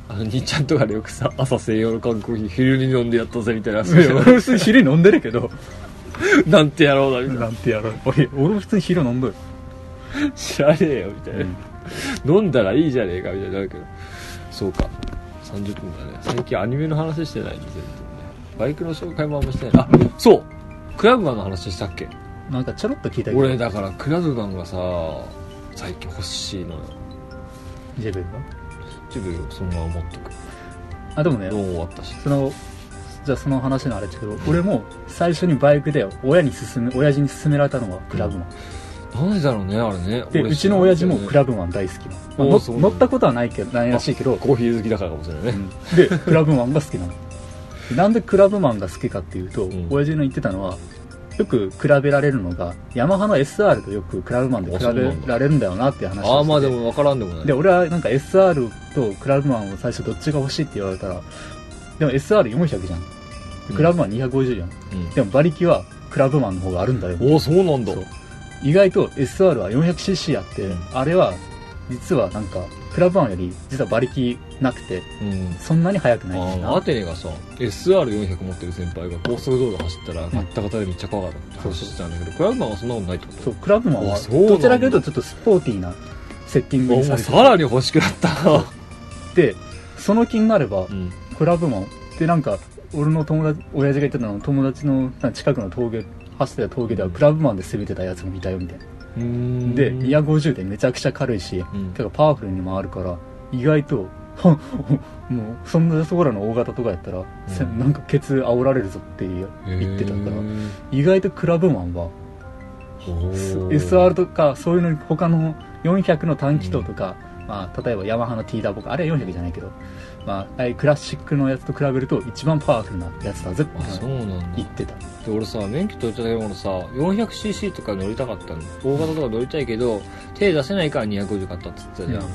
A: あの、兄ちゃんとかでよくさ、朝専用の缶コーヒー昼に飲んでやったぜみたいな。
B: いや、俺普通に昼に飲んでるけど。
A: なんてやろうだみたいな。
B: なんてやろう。俺、俺普通に昼飲んどる。
A: 知らねえよみたいな、うん、飲んだらいいじゃねえかみたいになるけど。そうか。さんじゅっぷんだね。最近アニメの話してないんで、全然ね。バイクの紹介もあんましてない。あ、そうクラブマンの話したっけ？
B: なんかちょろっと聞いたけど。
A: 俺だからクラブマンがさ、最近欲しいのよ。
B: ジェベルが？
A: ジェベルをそのまま持っとく。
B: あ、でもね、
A: もう終わったし。
B: その、じゃあその話のあれですけど、うん、俺も最初にバイクで親に勧め、親父に勧められたのはクラブマン。
A: うん、なんでだろうね、あれね。
B: で、うちの親父もクラブマン大好きな。まあ、の乗ったことはないけど、ないらしいけど。
A: コーヒー好きだからかもしれないね。うん、
B: で、クラブマンが好きなの。なんでクラブマンが好きかっていうと、うん、親父の言ってたのは、よく比べられるのが、ヤマハの エスアール とよくクラブマンで比べられるんだよなっていう話をしてて。
A: ああ、まあでも分からんでもない。
B: で、俺はなんか エスアール とクラブマンを最初どっちが欲しいって言われたら、でも エスアールよんひゃく じゃん。クラブマンにひゃくごじゅうじゃん。うん、でも馬力はクラブマンの方があるんだよ。
A: おお、そうなんだ。
B: 意外と エスアール は よんひゃくシーシー あって、うん、あれは実はなんかクラブマンより実は馬力なくて、うん、そんなに速くないんだな。
A: アテネがさ エスアールよんひゃく 持ってる先輩が高速道路走ったらガッタガタでめっちゃ怖かったって話してたんだけど、うん、クラブマンはそんなことないってこと？
B: そう、クラブマンはどちらかというとちょっとスポーティーなセッティングにされてて、
A: さらに欲しくなった
B: で、その気になれば、うん、クラブマンでなんか俺の友達、親父が言ってたの友達の近くの峠走ってた峠ではクラブマンで攻めてたやつもいたよみたいな。でにひゃくごじゅうでめちゃくちゃ軽いし、うん、結構パワフルに回るから意外ともうそんなそこらの大型とかやったら、うん、なんかケツ煽られるぞって言ってたから意外とクラブマンは エスアール とかそういうのに他のよんひゃくの短気筒とか、うんまあ、例えばヤマハの T ダーボかあれはよんひゃくじゃないけど、まあ、ああいうクラシックのやつと比べると一番パワフルなやつだぜって言ってた。
A: で俺さ免許取った時もさ よんひゃくシーシー とか乗りたかったの。大型とか乗りたいけど手出せないからにひゃくごじゅう買ったって言ってたじゃん、うん、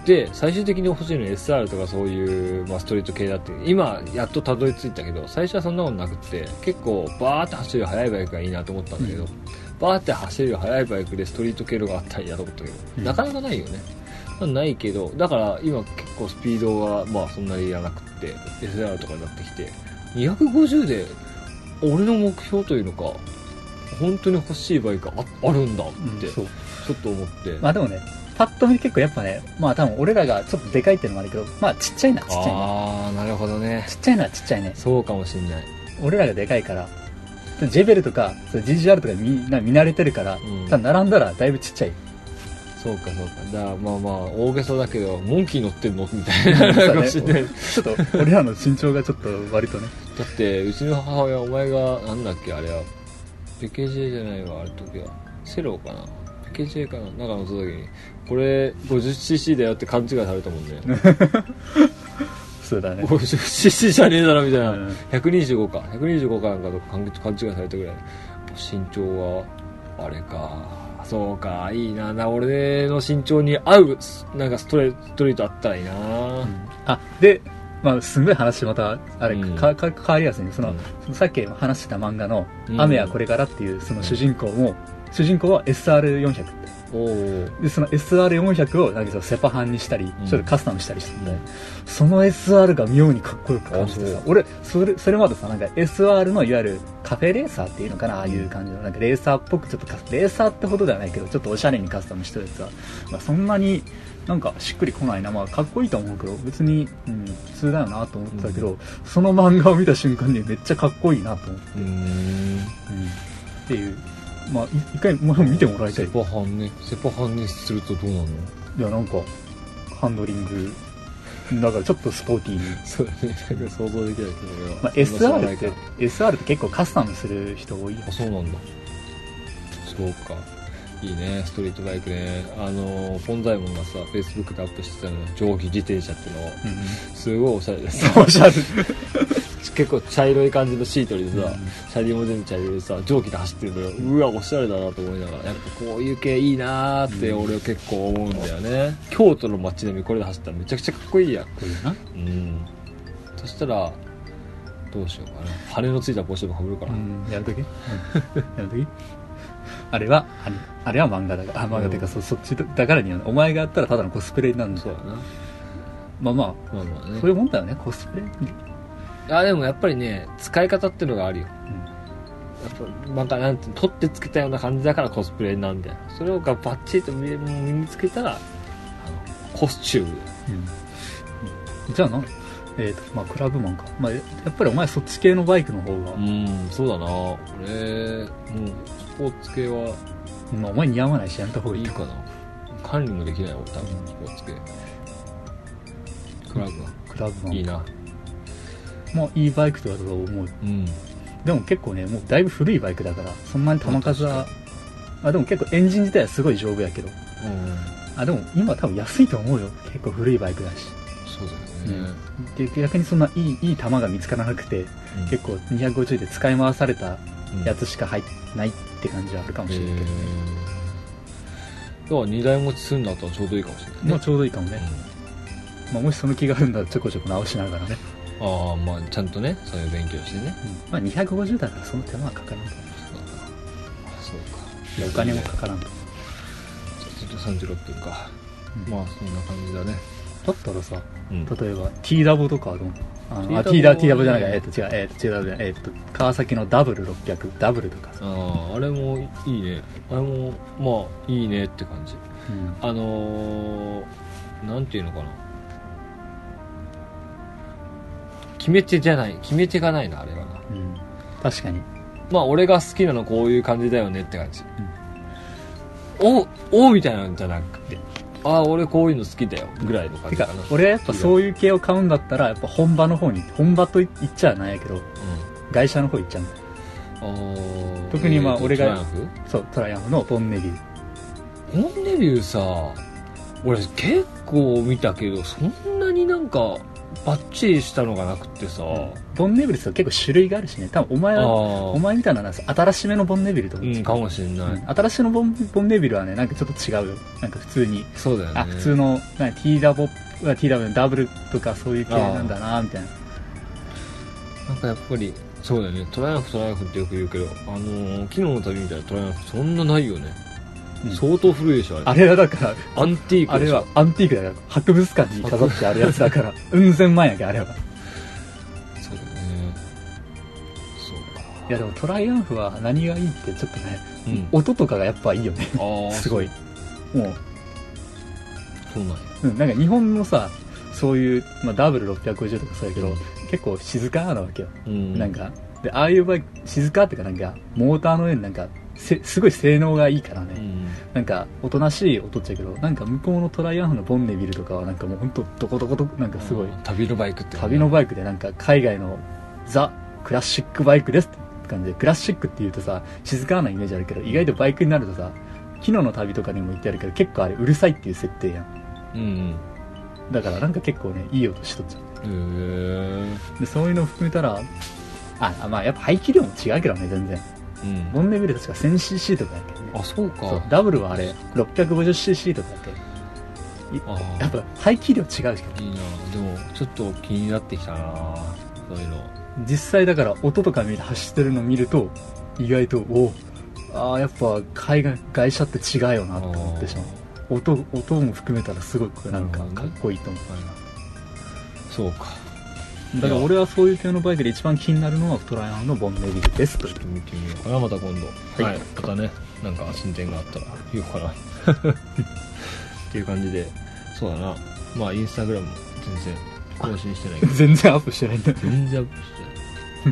A: で最終的に欲しいの エスアール とかそういう、まあ、ストリート系だって今やっとたどり着いたけど最初はそんなことなくって結構バーって走る速いバイクがいいなと思ったんだけど、うん、バーって走る速いバイクでストリート系のがあったらいいなと思ったけど、うん、なかなかないよね。ないけどだから今結構スピードはまあそんなにいらなくって エスアール とかになってきてにひゃくごじゅうで俺の目標というのか本当に欲しいバイク あ, あるんだって、うん、ちょっと思って。ま
B: あでもねパッと見結構やっぱねまあ多分俺らがちょっとでかいっていうのもあるけどまあちっちゃいなちっちゃいな
A: ああなるほどね
B: ちっちゃいのはちっちゃいね
A: そうかもしんない
B: 俺らがでかいからジェベルとか ジージーアール とか 見, 見慣れてるから、うん、ただ並んだらだいぶちっちゃい。
A: そうかそうかだからまあまあ大げさだけどモンキー乗ってんのみたいなかもしれない、ね、
B: ちょっと俺らの身長がちょっと割とね
A: だってうちの母親お前がなんだっけあれはペケジェじゃないわある時はセローかなペケジェかななんか乗った時にこれ ごじゅうシーシー だよって勘違いされたもんね
B: そうだね
A: ごじゅうシーシー じゃねえだろみたいな、うん、ひゃくにじゅうごかひゃくにじゅうごかなんかと勘違いされたぐらい身長はあれかそうかいいなな俺の身長に合うなんかストレストリートあったらいいな、うん、
B: あでまあすごい話またあれ、うん、かか変わりやすいねその、うん、そのさっき話してた漫画の「雨はこれから」っていうその主人公も、うん、主人公は エスアールよんひゃく っておでその エスアールよんひゃく をなんかそのセパハンにしたり、うん、ちょっとカスタムしたりしてて、うん、その エスアール が妙にかっこよく感じてさ俺それそれまでさなんか エスアール のいわゆるカフェレーサーっていうのかなああいう感じのなんかレーサーっぽくちょっとレーサーってほどではないけどちょっとおしゃれにカスタムしてるやつは、まあ、そんなになんかしっくりこないなまあかっこいいと思うけど別に、うん、普通だよなと思ってたけど、うん、その漫画を見た瞬間にめっちゃかっこいいなと思ってうん、うん、っていうまあ一回もう見てもらいたい。
A: セパハンねセパハンにするとどうなの？
B: いやなんかハンドリングだからちょっとスポーティーに
A: そうねなんか想像できないけど俺は、
B: まあ、エスアール って エスアール って結構カスタムする人多いよ。
A: あそうなんだそうかいいね、ストリートバイクね。あのポンザイモンがさ Facebook でアップしてたの蒸気自転車っていうのを、うん、すごいおしゃれです
B: おしゃれ
A: 結構茶色い感じのシートにさ、
B: うん、
A: 車輪も全部茶色でさ蒸気で走ってるのよ。うわおしゃれだなと思いながら、やっぱこういう系いいなーって俺は結構思うんだよね、うん、京都の街並みこれで走ったらめちゃくちゃかっこいいやん。
B: これな、
A: うん、そしたらどうしようかな、羽のついた帽子とか被るかな、うん、
B: やるとき、うん、やるときあれはあれ、あれは漫画だから、あ、漫画っていうか、うん、そ, そっちだからにお前がやったらただのコスプレになるんだ。
A: そうだな。
B: まあまあ、まあまあね、そういうもんだよね、コスプレ。
A: あ、でもやっぱりね、使い方っていうのがあるよ。うん、やっぱ、なんかなんて、取ってつけたような感じだからコスプレになるんだよ。それをがバッチリと身につけたら、あの、コスチューム。
B: うん、じゃあな、えーと、まあクラブマンか。まあ、やっぱりお前そっち系のバイクの方が。
A: うん、そうだな。俺、もう、スポーツ系は、
B: まあ、お前似合わないしやめた方がいい。
A: いいかな。管理もできないよ、多分、スポーツ系。クラブマン。
B: クラブマン。
A: いいな。
B: まあ、いいバイクとだと思う。うん。でも結構ね、もうだいぶ古いバイクだから、そんなに球数は、あ、でも結構エンジン自体はすごい丈夫やけど。うん。あ、でも今多分安いと思うよ。結構古いバイクだし。
A: そうだよね。
B: うん、で、逆にそんないい、いい球が見つからなくて、うん、結構にひゃくごじゅうで使い回されたやつしか入ってないって感じはあるかもしれないけどね。
A: だからにだい持ちするんだったらちょうどいいかもしれないね。
B: まあちょうどいいかもね。うん、まあもしその気があるんだらちょこちょこ直しながらね。
A: ああ、まあちゃんとね、そういう勉強してね。
B: うん、まあにひゃくごじゅうだからその手間はかからんと。
A: そうか。
B: いや、お金もかからんと。
A: じゃあちょっとさんじゅうろっぷんか。うん、まあそんな感じだね。
B: だったらさ、うん、例えば T ダボとかはどう？あの T ダボ、T ダボじゃないか、えっ、ー、と違う、えっ、ー、と T ダボじゃない、えっ、ー、と川崎のダブルろっぴゃく、ダブルとかさ。
A: ああ、あれもいいね。あれもまあいいねって感じ。うん、あのー、なんていうのかな。決め手じゃない、決め手がないなあれはな。
B: うん、確かに。
A: まあ俺が好きなのこういう感じだよねって感じ。うん、おおみたいなんじゃなくて。ああ俺こういうの好きだよぐらいの感じかな。
B: てか俺はやっぱそういう系を買うんだったらやっぱ本場の方に、本場と言っちゃないけど、うん、外車の方行っちゃうんだよ。あ特にまあ俺が、えー、トライアンフそうトライアンフのボンネビュ
A: ー。ボンネビューさ、俺結構見たけどそんなになんかバッチリしたのがなくってさ、うん、
B: ボンネビルって結構種類があるしね。多分お前はお前みたいなのは新しめのボンネビルとか、
A: うん、かもしれない、
B: うん、新しめのボン、ボンネビルはねなんかちょっと違うよ。なんか普通に
A: そうだよね。
B: あ普通の T ダボ T ダボダブルとかそういう系なんだなみたいな。
A: なんかやっぱりそうだよね。トライアンフトライアンフってよく言うけど、あのー、昨日の旅みたいなトライアンフそんなないよね。うん、相当古いでしょあれ。
B: あれはだから
A: アンティーク
B: でしょ。あれはアンティークだから博物館に飾ってあるやつだからうん千万やけあれは。
A: そうだね。そうか。
B: いやでもトライアンフは何がいいってちょっとね、うん、音とかがやっぱいいよね。あすごい。もう
A: そうなんや。
B: うん、なんか日本のさそういう、まあ、ダブルろっぴゃくごじゅうとかそうやけど、うん、結構静かなわけよ、うん、なんかでああいう場合静かっていうかなんかモーターの上になんかすごい性能がいいからね、うん、なんかおとなしい音っちゃうけどなんか向こうのトライアンフのボンネビルとかはなんかもうほんとどこどことなんかすごい
A: 旅のバイクって、ね、
B: 旅のバイクでなんか海外のザ・クラシックバイクですって感じでクラシックっていうとさ静かなイメージあるけど意外とバイクになるとさ昨日の旅とかにも言ってあるけど結構あれうるさいっていう設定やん、うんうんだからなんか結構ねいい音しとっちゃう。へーでそういうのを含めたらあまあやっぱ排気量も違うけどね全然、うん、ボンネビル確か せんシーシー とかやけどね。
A: あそうかそう
B: ダブルはあれ ろっぴゃくごじゅうシーシー とかやけどやっぱ排気量違うしかない。
A: いいなでもちょっと気になってきたなそういうの。
B: 実際だから音とか見る走ってるの見ると意外とおあやっぱ海外外車って違うよなと思ってしまう。音, 音も含めたらすごくなんかかっこいいと思う、ね、
A: そうか。
B: だから俺はそういう系のバイクで一番気になるのはトライアンフのボンネビルですと。
A: ちょっと見てみようかなまた今度。はい、はい、またねなんか進展があったら言おうかなっていう感じでそうだな。まあインスタグラムも全然更新してないけど
B: 全然アップしてないんだ
A: 全然アップしてない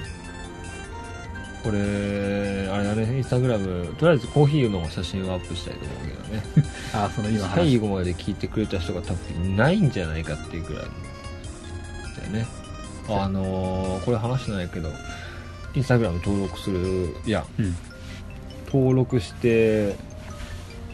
A: これあれだねインスタグラムとりあえずコーヒーの写真をアップしたいと思うけどね
B: あその今
A: 最後まで聞いてくれた人が多分いないんじゃないかっていうくらいだよね。あのー、これ話してないけどインスタグラム登録するいや、うん、登録して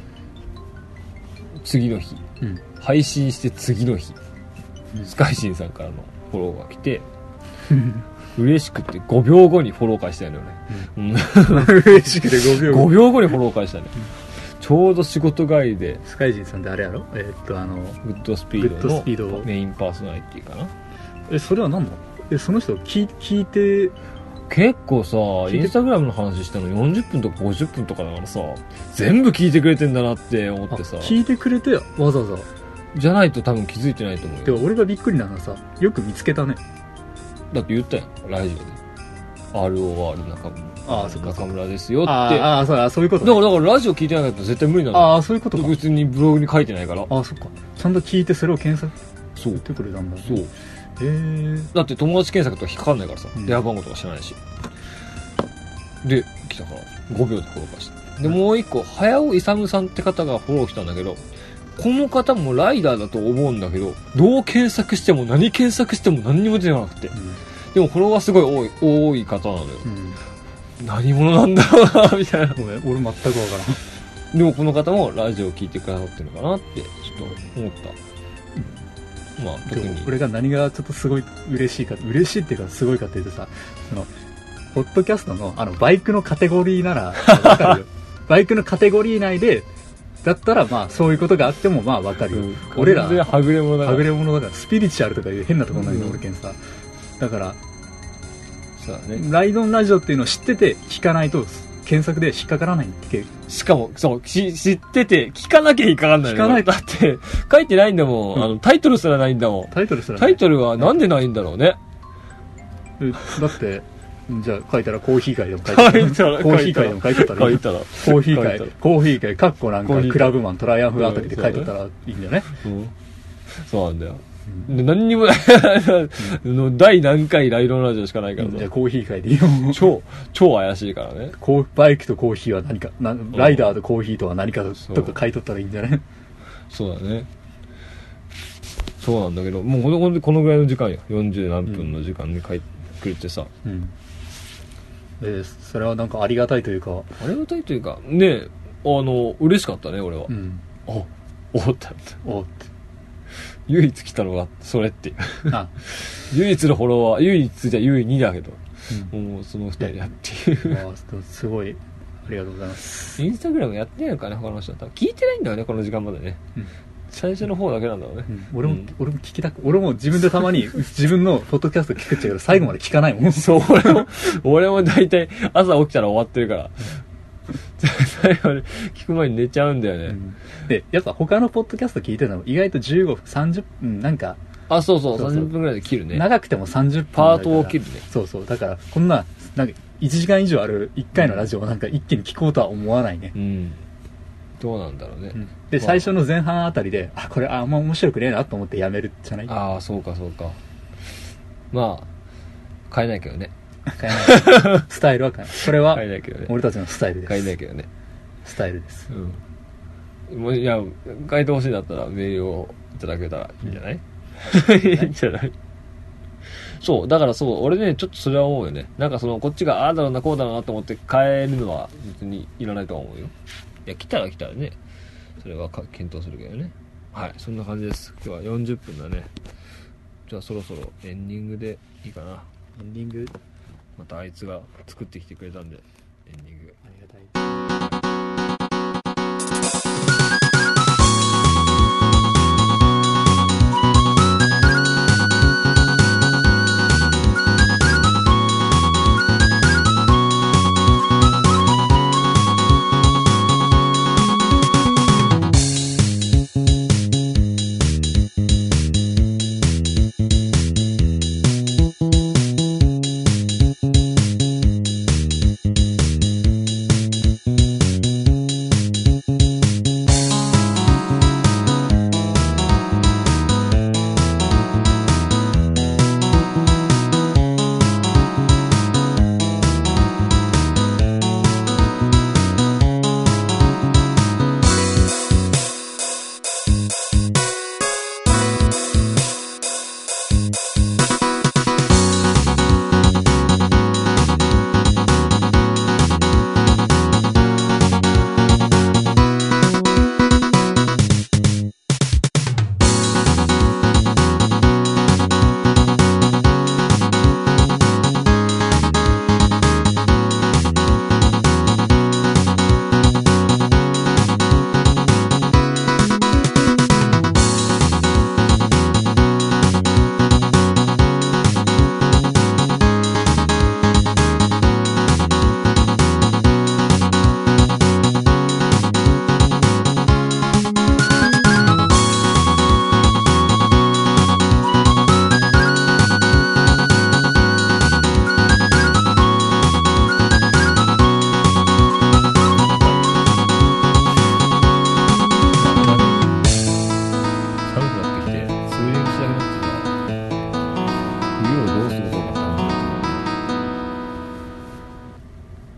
A: 次の日、
B: うん、
A: 配信して次の日、
B: うん、
A: スカイシンさんからのフォローが来て嬉しくてごびょうごにフォロー返したよね、俺、うん、
B: 嬉しくてごびょうご
A: ごびょうごにフォロー返したね、うん、ちょうど仕事帰りで。
B: スカイジンさんってあれやろ、えー、っとあの
A: グッドスピードのメインパーソナリティかな。
B: えそれは何なの？えその人聞、聞いて
A: 結構さ、インスタグラムの話したのよんじゅっぷんとかごじゅっぷんとかだからさ、全部聞いてくれてんだなって思ってさ。
B: 聞いてくれてわざわざ
A: じゃないと多分気づいてないと思うよ。
B: でも俺がびっくりなのはさ、よく見つけたね。
A: だって言ったやん、ラジオで アールオーアール 中村、
B: ああそっか
A: 中村ですよって。
B: ああそうあそういうこと、
A: ね、だからだからラジオ聞いてなかったら絶対無理なの。
B: ああそういうことか。
A: 別にブログに書いてないから。
B: ああそっか。ちゃんと聞いてそれを検索
A: そう
B: してくれたんだ、ね、
A: そう。
B: へえ。
A: だって友達検索とか引っかかんないからさ、
B: うん、
A: 電話番号とか知らないし。で来たからごびょうでフォロー返した。で、うん、もう一個早尾勇さんって方がフォロー来たんだけど、この方もライダーだと思うんだけど、どう検索しても何検索しても何にも出てなくて、うん、でもフォロワーすごい多い多い方なのよ、うん、何者なんだろうなみたいな。
B: ごめん俺全くわからん。
A: でもこの方もラジオを聞いてくださってるのかなってちょっと思った、うん、まあ特に
B: 俺が何がちょっとすごい嬉しいか嬉しいっていうかすごいかっていうとさ、そのポッドキャストのあのバイクのカテゴリーならわかるよバイクのカテゴリー内でだったらまあそういうことがあってもまあわかるよ、うん、俺ら
A: はぐれ者だから
B: はぐれ者だからスピリチュアルとかいう変なところないの、うん、俺けんさ。だから
A: そうだね、
B: ライドンラジオっていうのを知ってて聞かないと検索で引っかからないって。
A: しかもそう知ってて聞かなきゃ引っかかんないの。
B: 聞かない
A: だって書いてないんだもん、うん、あのタイトルすらないんだもん。
B: タイトルすらない。
A: タイトルはなんでないんだろうね。
B: だってじゃあ書いたらコーヒー会でも書いてたらコーヒー会でも書いてたら
A: 書いたら
B: コーヒー会コーヒー会カッコなんかクラブマントライアンフあたりで書いてたらいいんだよね、
A: うん、そうなんだよ、うん、で何にもの第何回ライドンラジオしかないからさ、
B: うん、じゃあコーヒー会でいいよ。
A: 超超怪しいからね。
B: コーバイクとコーヒーは何かな、ライダーとコーヒーとは何かとか書いとったらいいんじゃない？
A: そうだね。そうなんだけどもうこのこのぐらいの時間よ、よんじゅう何分の時間に書いてくれてさ、うん、
B: でそれはなんかありがたいというか
A: ありがたいというかね、あの嬉しかったね俺は、うん、おおって
B: おって
A: 唯一来たのがそれっていうあ唯一のフォロワー唯一じゃ唯にだけど、うん、もうそのふたりだっていうあ
B: すごいありがとうございます。
A: インスタグラムやってないのかね他の人は。多分聞いてないんだよねこの時間までね、うん、最初の方だけなんだろうね、うん、
B: 俺も、うん、俺も聞きたく俺も自分でたまに自分のポッドキャスト聞くっちゃうけど最後まで聞かないもん
A: そう俺も俺も大体朝起きたら終わってるから最後まで聞く前に寝ちゃうんだよね、うん、
B: でやっぱ他のポッドキャスト聞いてるのも意外とじゅうごふんさんじゅっぷんなんか
A: あそうそうさんじゅっぷんぐらいで切るね。
B: 長くてもさんじゅっぷん
A: パートを切るね。
B: そうそうだからこんななんかいちじかん以上あるいっかいのラジオをなんか一気に聞こうとは思わないね、うん、
A: どうなんだろうね、うん、
B: で、まあ、最初の前半あたりであこれあんま面白くねえなと思ってやめるじゃない。
A: ああそうかそうか。まあ変えないけどね
B: 変えないスタイルは変えない。これは
A: 変えないけど、ね、
B: 俺たちのスタイルです。
A: 変えないけどね
B: スタイルです、
A: うん、もういや変えてほしいんだったらメールをいただけたらいいんじゃない、
B: うん、
A: いいんじゃないそうだからそう俺ねちょっとそれは思うよね。なんかそのこっちがああだろうなこうだろうなと思って変えるのは別にいらないとは思うよ。いや来たら来たらねそれは検討するけどね。はいそんな感じです。今日はよんじゅっぷんだね。じゃあそろそろエンディングでいいかな。
B: エンディング
A: またあいつが作ってきてくれたんでエンディング
B: ありがたい。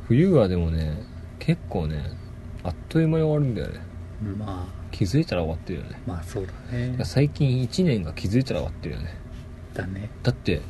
A: 冬はでもね結構ねあっという間に終わるんだよね。
B: まあ
A: 気づいたら終わってるよね。
B: まあそうだね。
A: 最近いちねんが気づいたら終わってるよね。
B: だね。
A: だって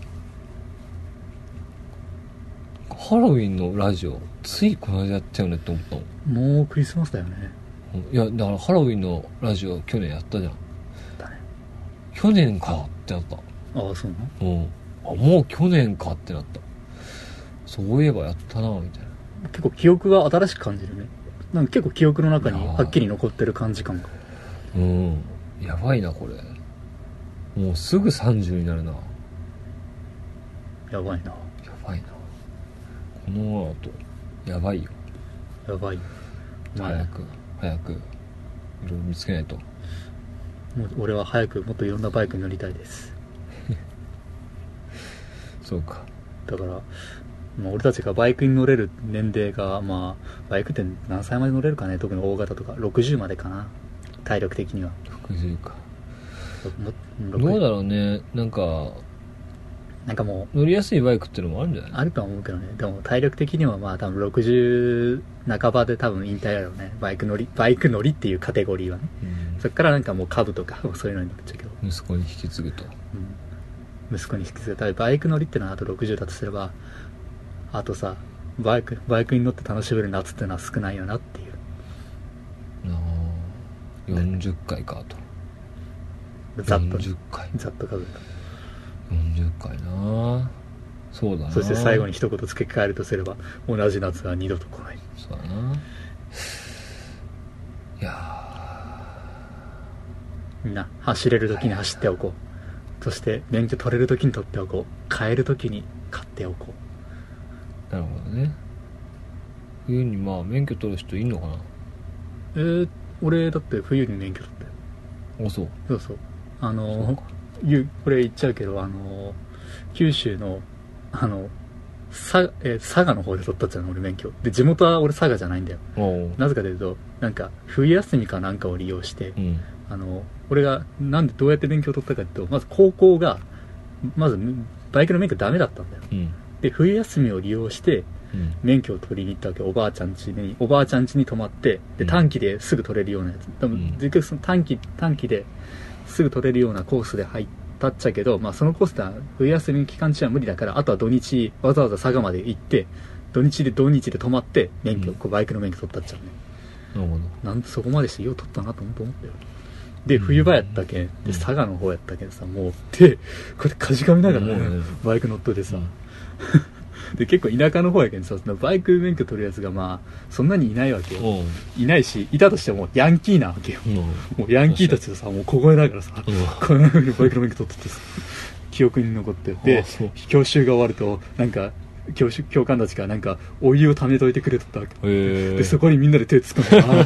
A: ハロウィンのラジオついこの間やったよねって思ったも
B: ん。もうクリスマスだよね。
A: いやだからハロウィンのラジオ去年やったじゃん。
B: だね。
A: 去年かってなった。
B: ああそうな
A: のうんあもう去年かってなった。そういえばやったなみたいな。
B: 結構記憶が新しく感じるね。なんか結構記憶の中にはっきり残ってる感じ感が。
A: うんやばいなこれ。もうすぐさんじゅうになるな。
B: やばいな。
A: やばいな。この後やばいよ。
B: やばい。
A: 早く早くいろいろ見つけないと。
B: もう俺は早くもっといろんなバイクに乗りたいです。
A: そうか。
B: だから、まあ、俺たちがバイクに乗れる年齢が、まあバイクって何歳まで乗れるかね。特に大型とかろくじゅうまでかな、体力的には。
A: ろくじゅうか。
B: も
A: どうだろうね。なんか
B: なんかもう
A: 乗りやすいバイクってのもあるんじゃない？
B: あるとは思うけどね。でも体力的にはまあ多分ろくじゅう半ばで多分引退だろうね。バイク乗りバイク乗りっていうカテゴリーはね、うん、そっからなんかもう株とかそういうのになっちゃうけど、
A: 息子に引き継ぐと、
B: うん、息子に引き継ぐ。ただバイク乗りってのはあとろくじゅうだとすれば、あとさバイクバイクに乗って楽しめる夏ってのは少ないよなっていう。
A: ああよんじゅっかいかと。
B: ざっと
A: よんじゅっかい
B: ざっと数えた
A: よんじゅっかいな。そうだな。
B: そして最後に一言付け加えるとすれば、同じ夏は二度と来ない。
A: そうだな。いや
B: みんな走れる時に走っておこう、はいはい、そして免許取れる時に取っておこう、買える時に買っておこ
A: う。なるほどね。冬にまあ免許取る人いんのかな。
B: えー、俺だって冬に免許取ったよ。
A: あそう
B: そうそう。あのー、これ言っちゃうけど、あのー、九州のあの佐, えー、佐賀の方で取ったっちゃうの俺免許で。地元は俺佐賀じゃないんだよ。なぜかというとなんか冬休みかなんかを利用して、うん、あの俺がなんでどうやって免許を取ったかというと、まず高校がまずバイクの免許ダメだったんだよ、うん、で冬休みを利用して免許を取りに行ったわけ。おばあちゃん家におばあちゃん家に泊まって、で短期ですぐ取れるようなやつ、多分結局その短期短期ですぐ取れるようなコースで入ったっちゃけど、まあそのコースでは冬休み期間中は無理だから、あとは土日わざわざ佐賀まで行って土日で土日で泊まって免許、うん、こうバイクの免許取ったっちゃうね。なるほど。なんでそこまでしてよう取ったなと思ったよ。で冬場やったけんで佐賀の方やったけどさ、もうでこうやってかじかみながらもうバイク乗っとでさ、うんで結構田舎の方やけんさ、バイク免許取るやつがまあそんなにいないわけよ。いないし、いたとしてもヤンキーなわけよ。もうヤンキーたちとさ、もう凍えながらさ、こんな風にバイクの免許取っててさ、記憶に残ってで、教習が終わるとなんか教習教官たちがなんかお湯を溜めといてくれとったわけ。でそこにみんなで手つくんだ。あ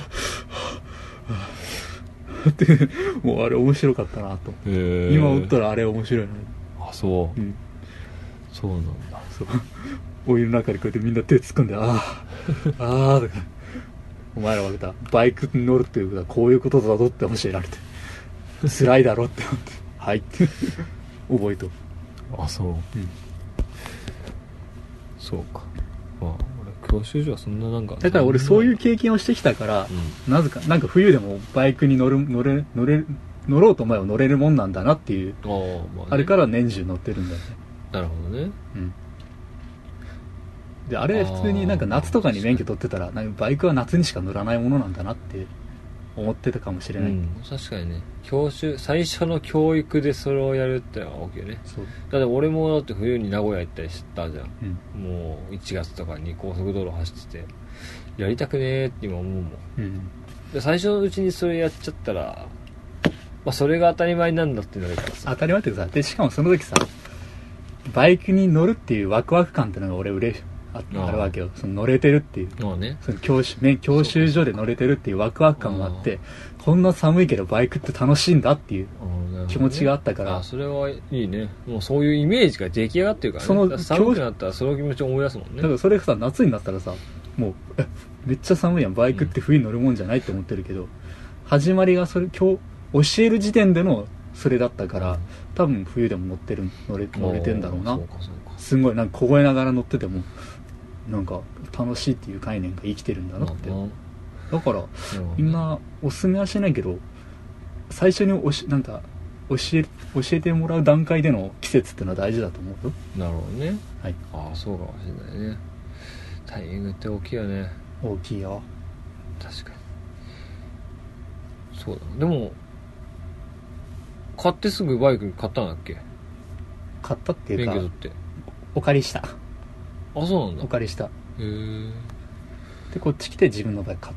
B: ってもうあれ面白かったなと。今思ったらあれ面白いな。
A: あそう、うん、そうなんだ。
B: そうお湯の中でこうやってみんな手突っ込んで、ああああとか、お前ら分けた、バイクに乗るっていうことはこういうことだぞって教えられて、辛いだろって思ってはいって覚えと。
A: あそう、うん、そうか。まあ俺教習所はそんななんか
B: だから俺そういう経験をしてきたから、うん、なぜかなんか冬でもバイクに乗る乗れ乗れ乗ろうと思えば乗れるもんなんだなっていう、 あ,、まあね、あれから年中乗ってるんだよね。
A: なるほどね。うん
B: であれ普通になんか夏とかに免許取ってたらなんかバイクは夏にしか乗らないものなんだなって思ってたかもしれない、うん、
A: 確かにね。教習最初の教育でそれをやるってのは大きいよね。そうだって俺もだって冬に名古屋行ったりしたじゃん、うん、もういちがつとかに高速道路走っててやりたくねーって今思うもん、うん、で最初のうちにそれやっちゃったら、まあ、それが当たり前なんだってなるからさ。
B: 当たり前ってさ、でしかもその時さバイクに乗るっていうワクワク感ってのが俺嬉しいあ, あるわけよ。その乗れてるっていう、ね、その教習、ね、教習所で乗れてるっていうワクワク感があって、こんな寒いけどバイクって楽しいんだっていう気持ちがあったから、
A: あ、それはいいね。もうそういうイメージが出来上がってるからね。その寒くなったらその気持ちを思い出すもんね。
B: だからそれさ夏になったらさ、もうえめっちゃ寒いやん、バイクって冬に乗るもんじゃないって思ってるけど、うん、始まりがそれ今日教える時点でのそれだったから、うん、多分冬でも乗ってる乗れ乗れてんだろうな。そうかそうか。すごいなんか凍えながら乗っててもなんか楽しいっていう概念が生きてるんだなって、
A: うん
B: だから
A: うん
B: みんなおすすめはしないけど最初におしなんか教え教えてもらう段階での季節ってのは大事だと思うよ。
A: なるほどね。
B: はい、
A: ああそうかもしれないね。タイミングって大きいよね。
B: 大きいよ。
A: 確かにそうだな。でも買ってすぐバイク買ったんだっけ？
B: 買ったっていうか
A: 免許取って
B: お借りした。
A: あそうなんだ。
B: お借りした。
A: へえ。
B: でこっち来て自分のバイク買った。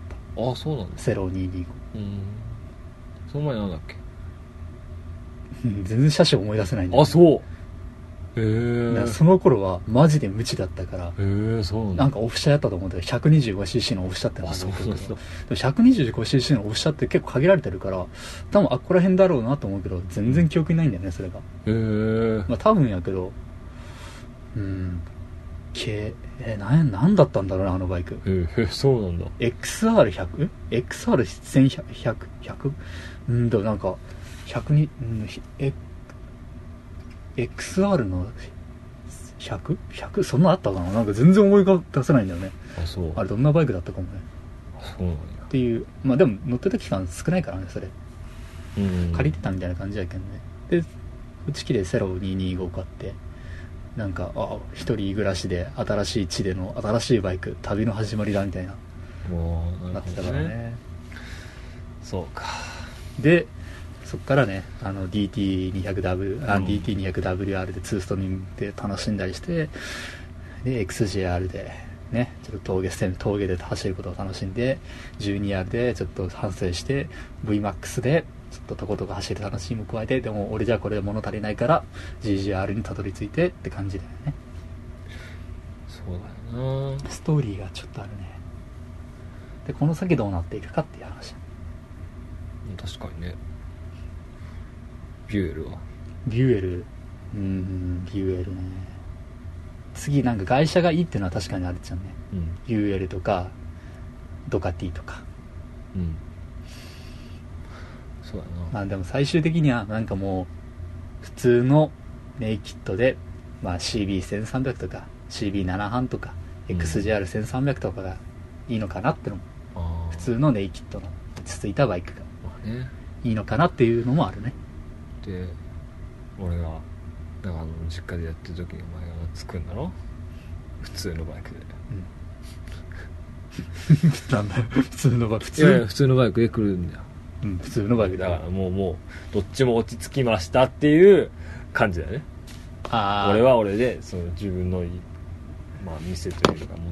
A: あそうなんだ。
B: セロにひゃくにじゅうご。
A: うん。その前なんだっけ？
B: 全然車種思い出せないんだよ、ね、
A: あそうへえ。
B: その頃はマジで無知だったから、
A: へえそうなんだ。
B: なんかオフ車やったと思うんだけど ひゃくにじゅうごシーシー のオフ車ってのがあるんだけど、でも ひゃくにじゅうごシーシー のオフ車って結構限られてるから多分あっこら辺だろうなと思うけど全然記憶にないんだよねそれが。
A: へえ。
B: まあ多分やけどうんけえなんなんだったんだろうなあのバイク。
A: へえそうなんだ。
B: エックスアールひゃく？ エックスアールせんひゃく ひゃく ひゃくうんでもなんかひゃくに、うん、え エックスアール の ひゃく？ひゃく？ そんなあったかな。なんか全然思い出せないんだよね。
A: あそう。
B: あれどんなバイクだったかもね。
A: あそうなんや。
B: っていうまあでも乗ってた期間少ないからねそれ、
A: うん、
B: 借りてたみたいな感じやけどね。でこっち来てセロにひゃくにじゅうご買ってなんかあ一人暮らしで新しい地での新しいバイク旅の始まりだみたいな
A: もうな
B: なってた
A: るほどね。
B: からね。
A: そうか。
B: でそっからねあの ディーティーにひゃくダブリュー、あ
A: うん
B: ディーティーにひゃくダブリューアール でツーストリームで楽しんだりしてで エックスジェイアール でねちょっと峠線峠で走ることを楽しんで じゅうにアール でちょっと反省して ブイマックス でちょっととことこ走る楽しみも加えてでも俺じゃこれで物足りないから ジージーアール にたどり着いてって感じだよね。
A: そうだよな。
B: ストーリーがちょっとあるね。でこの先どうなっていくかっていう話。
A: 確かにね。ビュエルは
B: ビュエルうーんビュエルね次なんか外車がいいっていうのは確かにあるじゃんね。
A: うん
B: ビュエルとかドカティとか
A: うんそうだな。
B: まあでも最終的にはなんかもう普通のネイキッドで、まあ、シービーせんさんびゃく とか シービーなな 班とか、うん、エックスジェイアールせんさんびゃく とかがいいのかなってのも
A: あ
B: 普通のネイキッドの落ち着いたバイクが
A: まあね
B: いいのかなっていうのもあるね。
A: で俺が長野の実家でやってる時にお前が作るんだろ普通のバイクで、
B: うん、なんだよ普通のバイク普通
A: いやいや普通のバイクで来るんだよ、
B: うん、普通のバイク
A: だからもうもうどっちも落ち着きましたっていう感じだよね。
B: あ
A: 俺は俺でその自分の、まあ、店というか持って、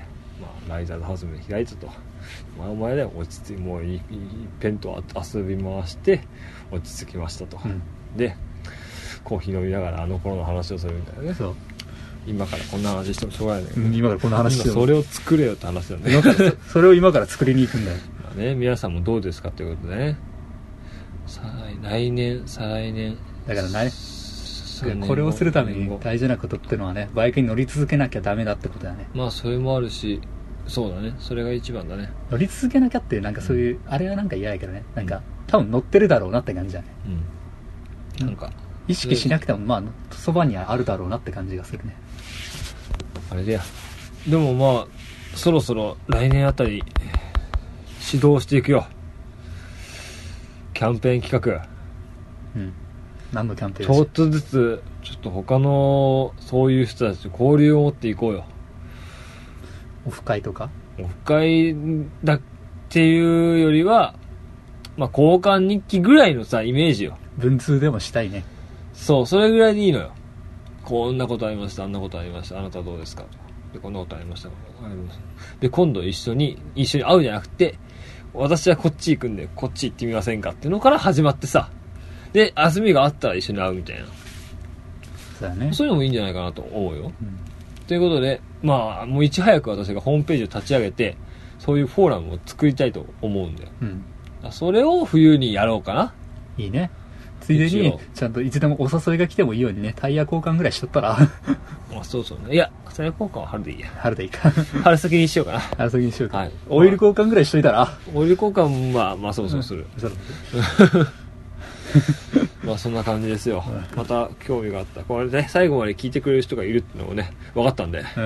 A: まあ、ライザーズハウスまで開いたと、まあ、お前で落ち着いもういいペンと遊び回して落ち着きましたと、うん、でコーヒー飲みながらあの頃の話をするみたいなね。そう今からこんな話してもしょうがないね、うん、
B: 今からこんな話しても
A: それを作れよって話だよね
B: 今からそれを今から作りに行くんだよ
A: まあね皆さんもどうですかということでね再来年再来年
B: だからねこれをするために大事なことってのはねバイクに乗り続けなきゃダメだってことだね。
A: まあそれもあるしそうだねそれが一番だね。
B: 乗り続けなきゃっていうなんかそういう、うん、あれはなんか嫌やけどねなんか多分乗ってるだろうなって感じだね、うん、なんか意識しなくてもまあそばにはあるだろうなって感じがするね。
A: あれだよでもまあそろそろ来年あたり始動していくよキャンペーン企画。うん
B: 何のキャンペー
A: ンちょっとずつちょっと他のそういう人たちと交流を持っていこうよ。
B: オフ会とか
A: オフ会だっていうよりはまあ交換日記ぐらいのさイメージよ。
B: 文通でもしたいね。
A: そうそれぐらいでいいのよ。こんなことありましたあんなことありましたあなたどうですかでこんなことありましたありましたで今度一緒に一緒に会うじゃなくて私はこっち行くんでこっち行ってみませんかっていうのから始まってさで休みがあったら一緒に会うみたいな
B: そうだね
A: そういうのもいいんじゃないかなと思うよ、うん、ということでまあもういち早く私がホームページを立ち上げてそういうフォーラムを作りたいと思うんだよ、うん、それを冬にやろうかな。
B: いいね。ついでにちゃんといつでもお誘いが来てもいいようにねタイヤ交換ぐらいしとったら
A: あそうそうねいやタイヤ交換は春でいいや
B: 春でいいか
A: 春先にしようかな
B: 春先にしようか、はい、オイル交換ぐらいしといたら
A: オイル交換はまあそうそうする、うん、そうままあそんな感じですよ。また興味があった。これね、最後まで聞いてくれる人がいるってのもね、分かったんで。はい。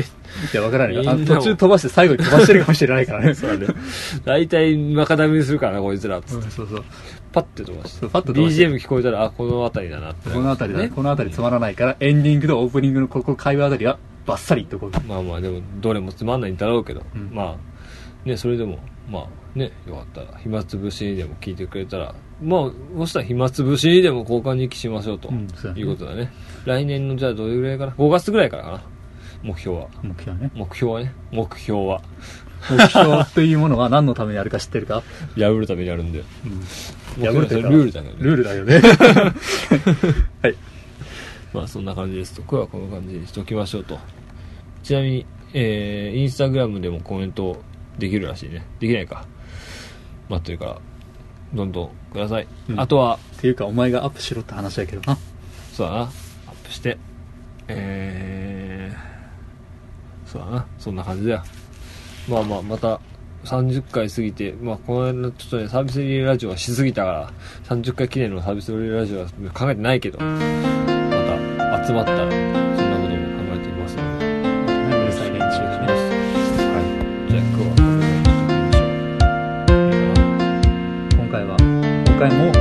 B: いや、分からないよ。途中飛ばして最後に飛ばしてるかもしれないからね。
A: そうだね。大体マカダミにするからな、こいつらっつって。
B: うん、そうそう。
A: パッて飛ばして。
B: パッと飛ばして。
A: ビージーエム 聞こえたら、あ、この辺りだなって。
B: この辺りだね。この辺りつまらないから、エンディングとオープニングのここ会話あたりはバッサリとこう。
A: まあまあ、でも、どれもつまんないんだろうけど、
B: うん、
A: まあ、ね、それでも、まあ、ね、よかったら、暇つぶしにでも聞いてくれたら、まあ、そしたら暇つぶしにでも交換日記しましょうと、うん、いうことだね。来年の、じゃあどれぐらいかな ?ご 月ぐらいからかな。目標は。
B: 目標ね。
A: 目標はね。目標は。
B: 目標というものは何のためにあるか知ってるか？
A: 破るためにあるんで。
B: うん、破るというか
A: ルールだけどね。
B: ルールだよね。はい。
A: まあそんな感じですと。今日はこの感じにしておきましょうと。ちなみに、えー、インスタグラムでもコメントできるらしいね。できないか。待ってるから、どんどんください。うん、あとは。
B: っていうか、お前がアップしろって話だけどな。
A: そうだな。アップして。えー、そうだな。そんな感じだよ。まあまあ、またさんじゅっかい過ぎて、まあこの間ちょっとね、サービスリレーラジオはしすぎたから、さんじゅっかい記念のサービスリレーラジオは考えてないけど、また集まったら、そんなことも考えていますので、うるさい連中がね。はい。じゃあ今日はこれで終わりましょう。
B: 今回は、今回も、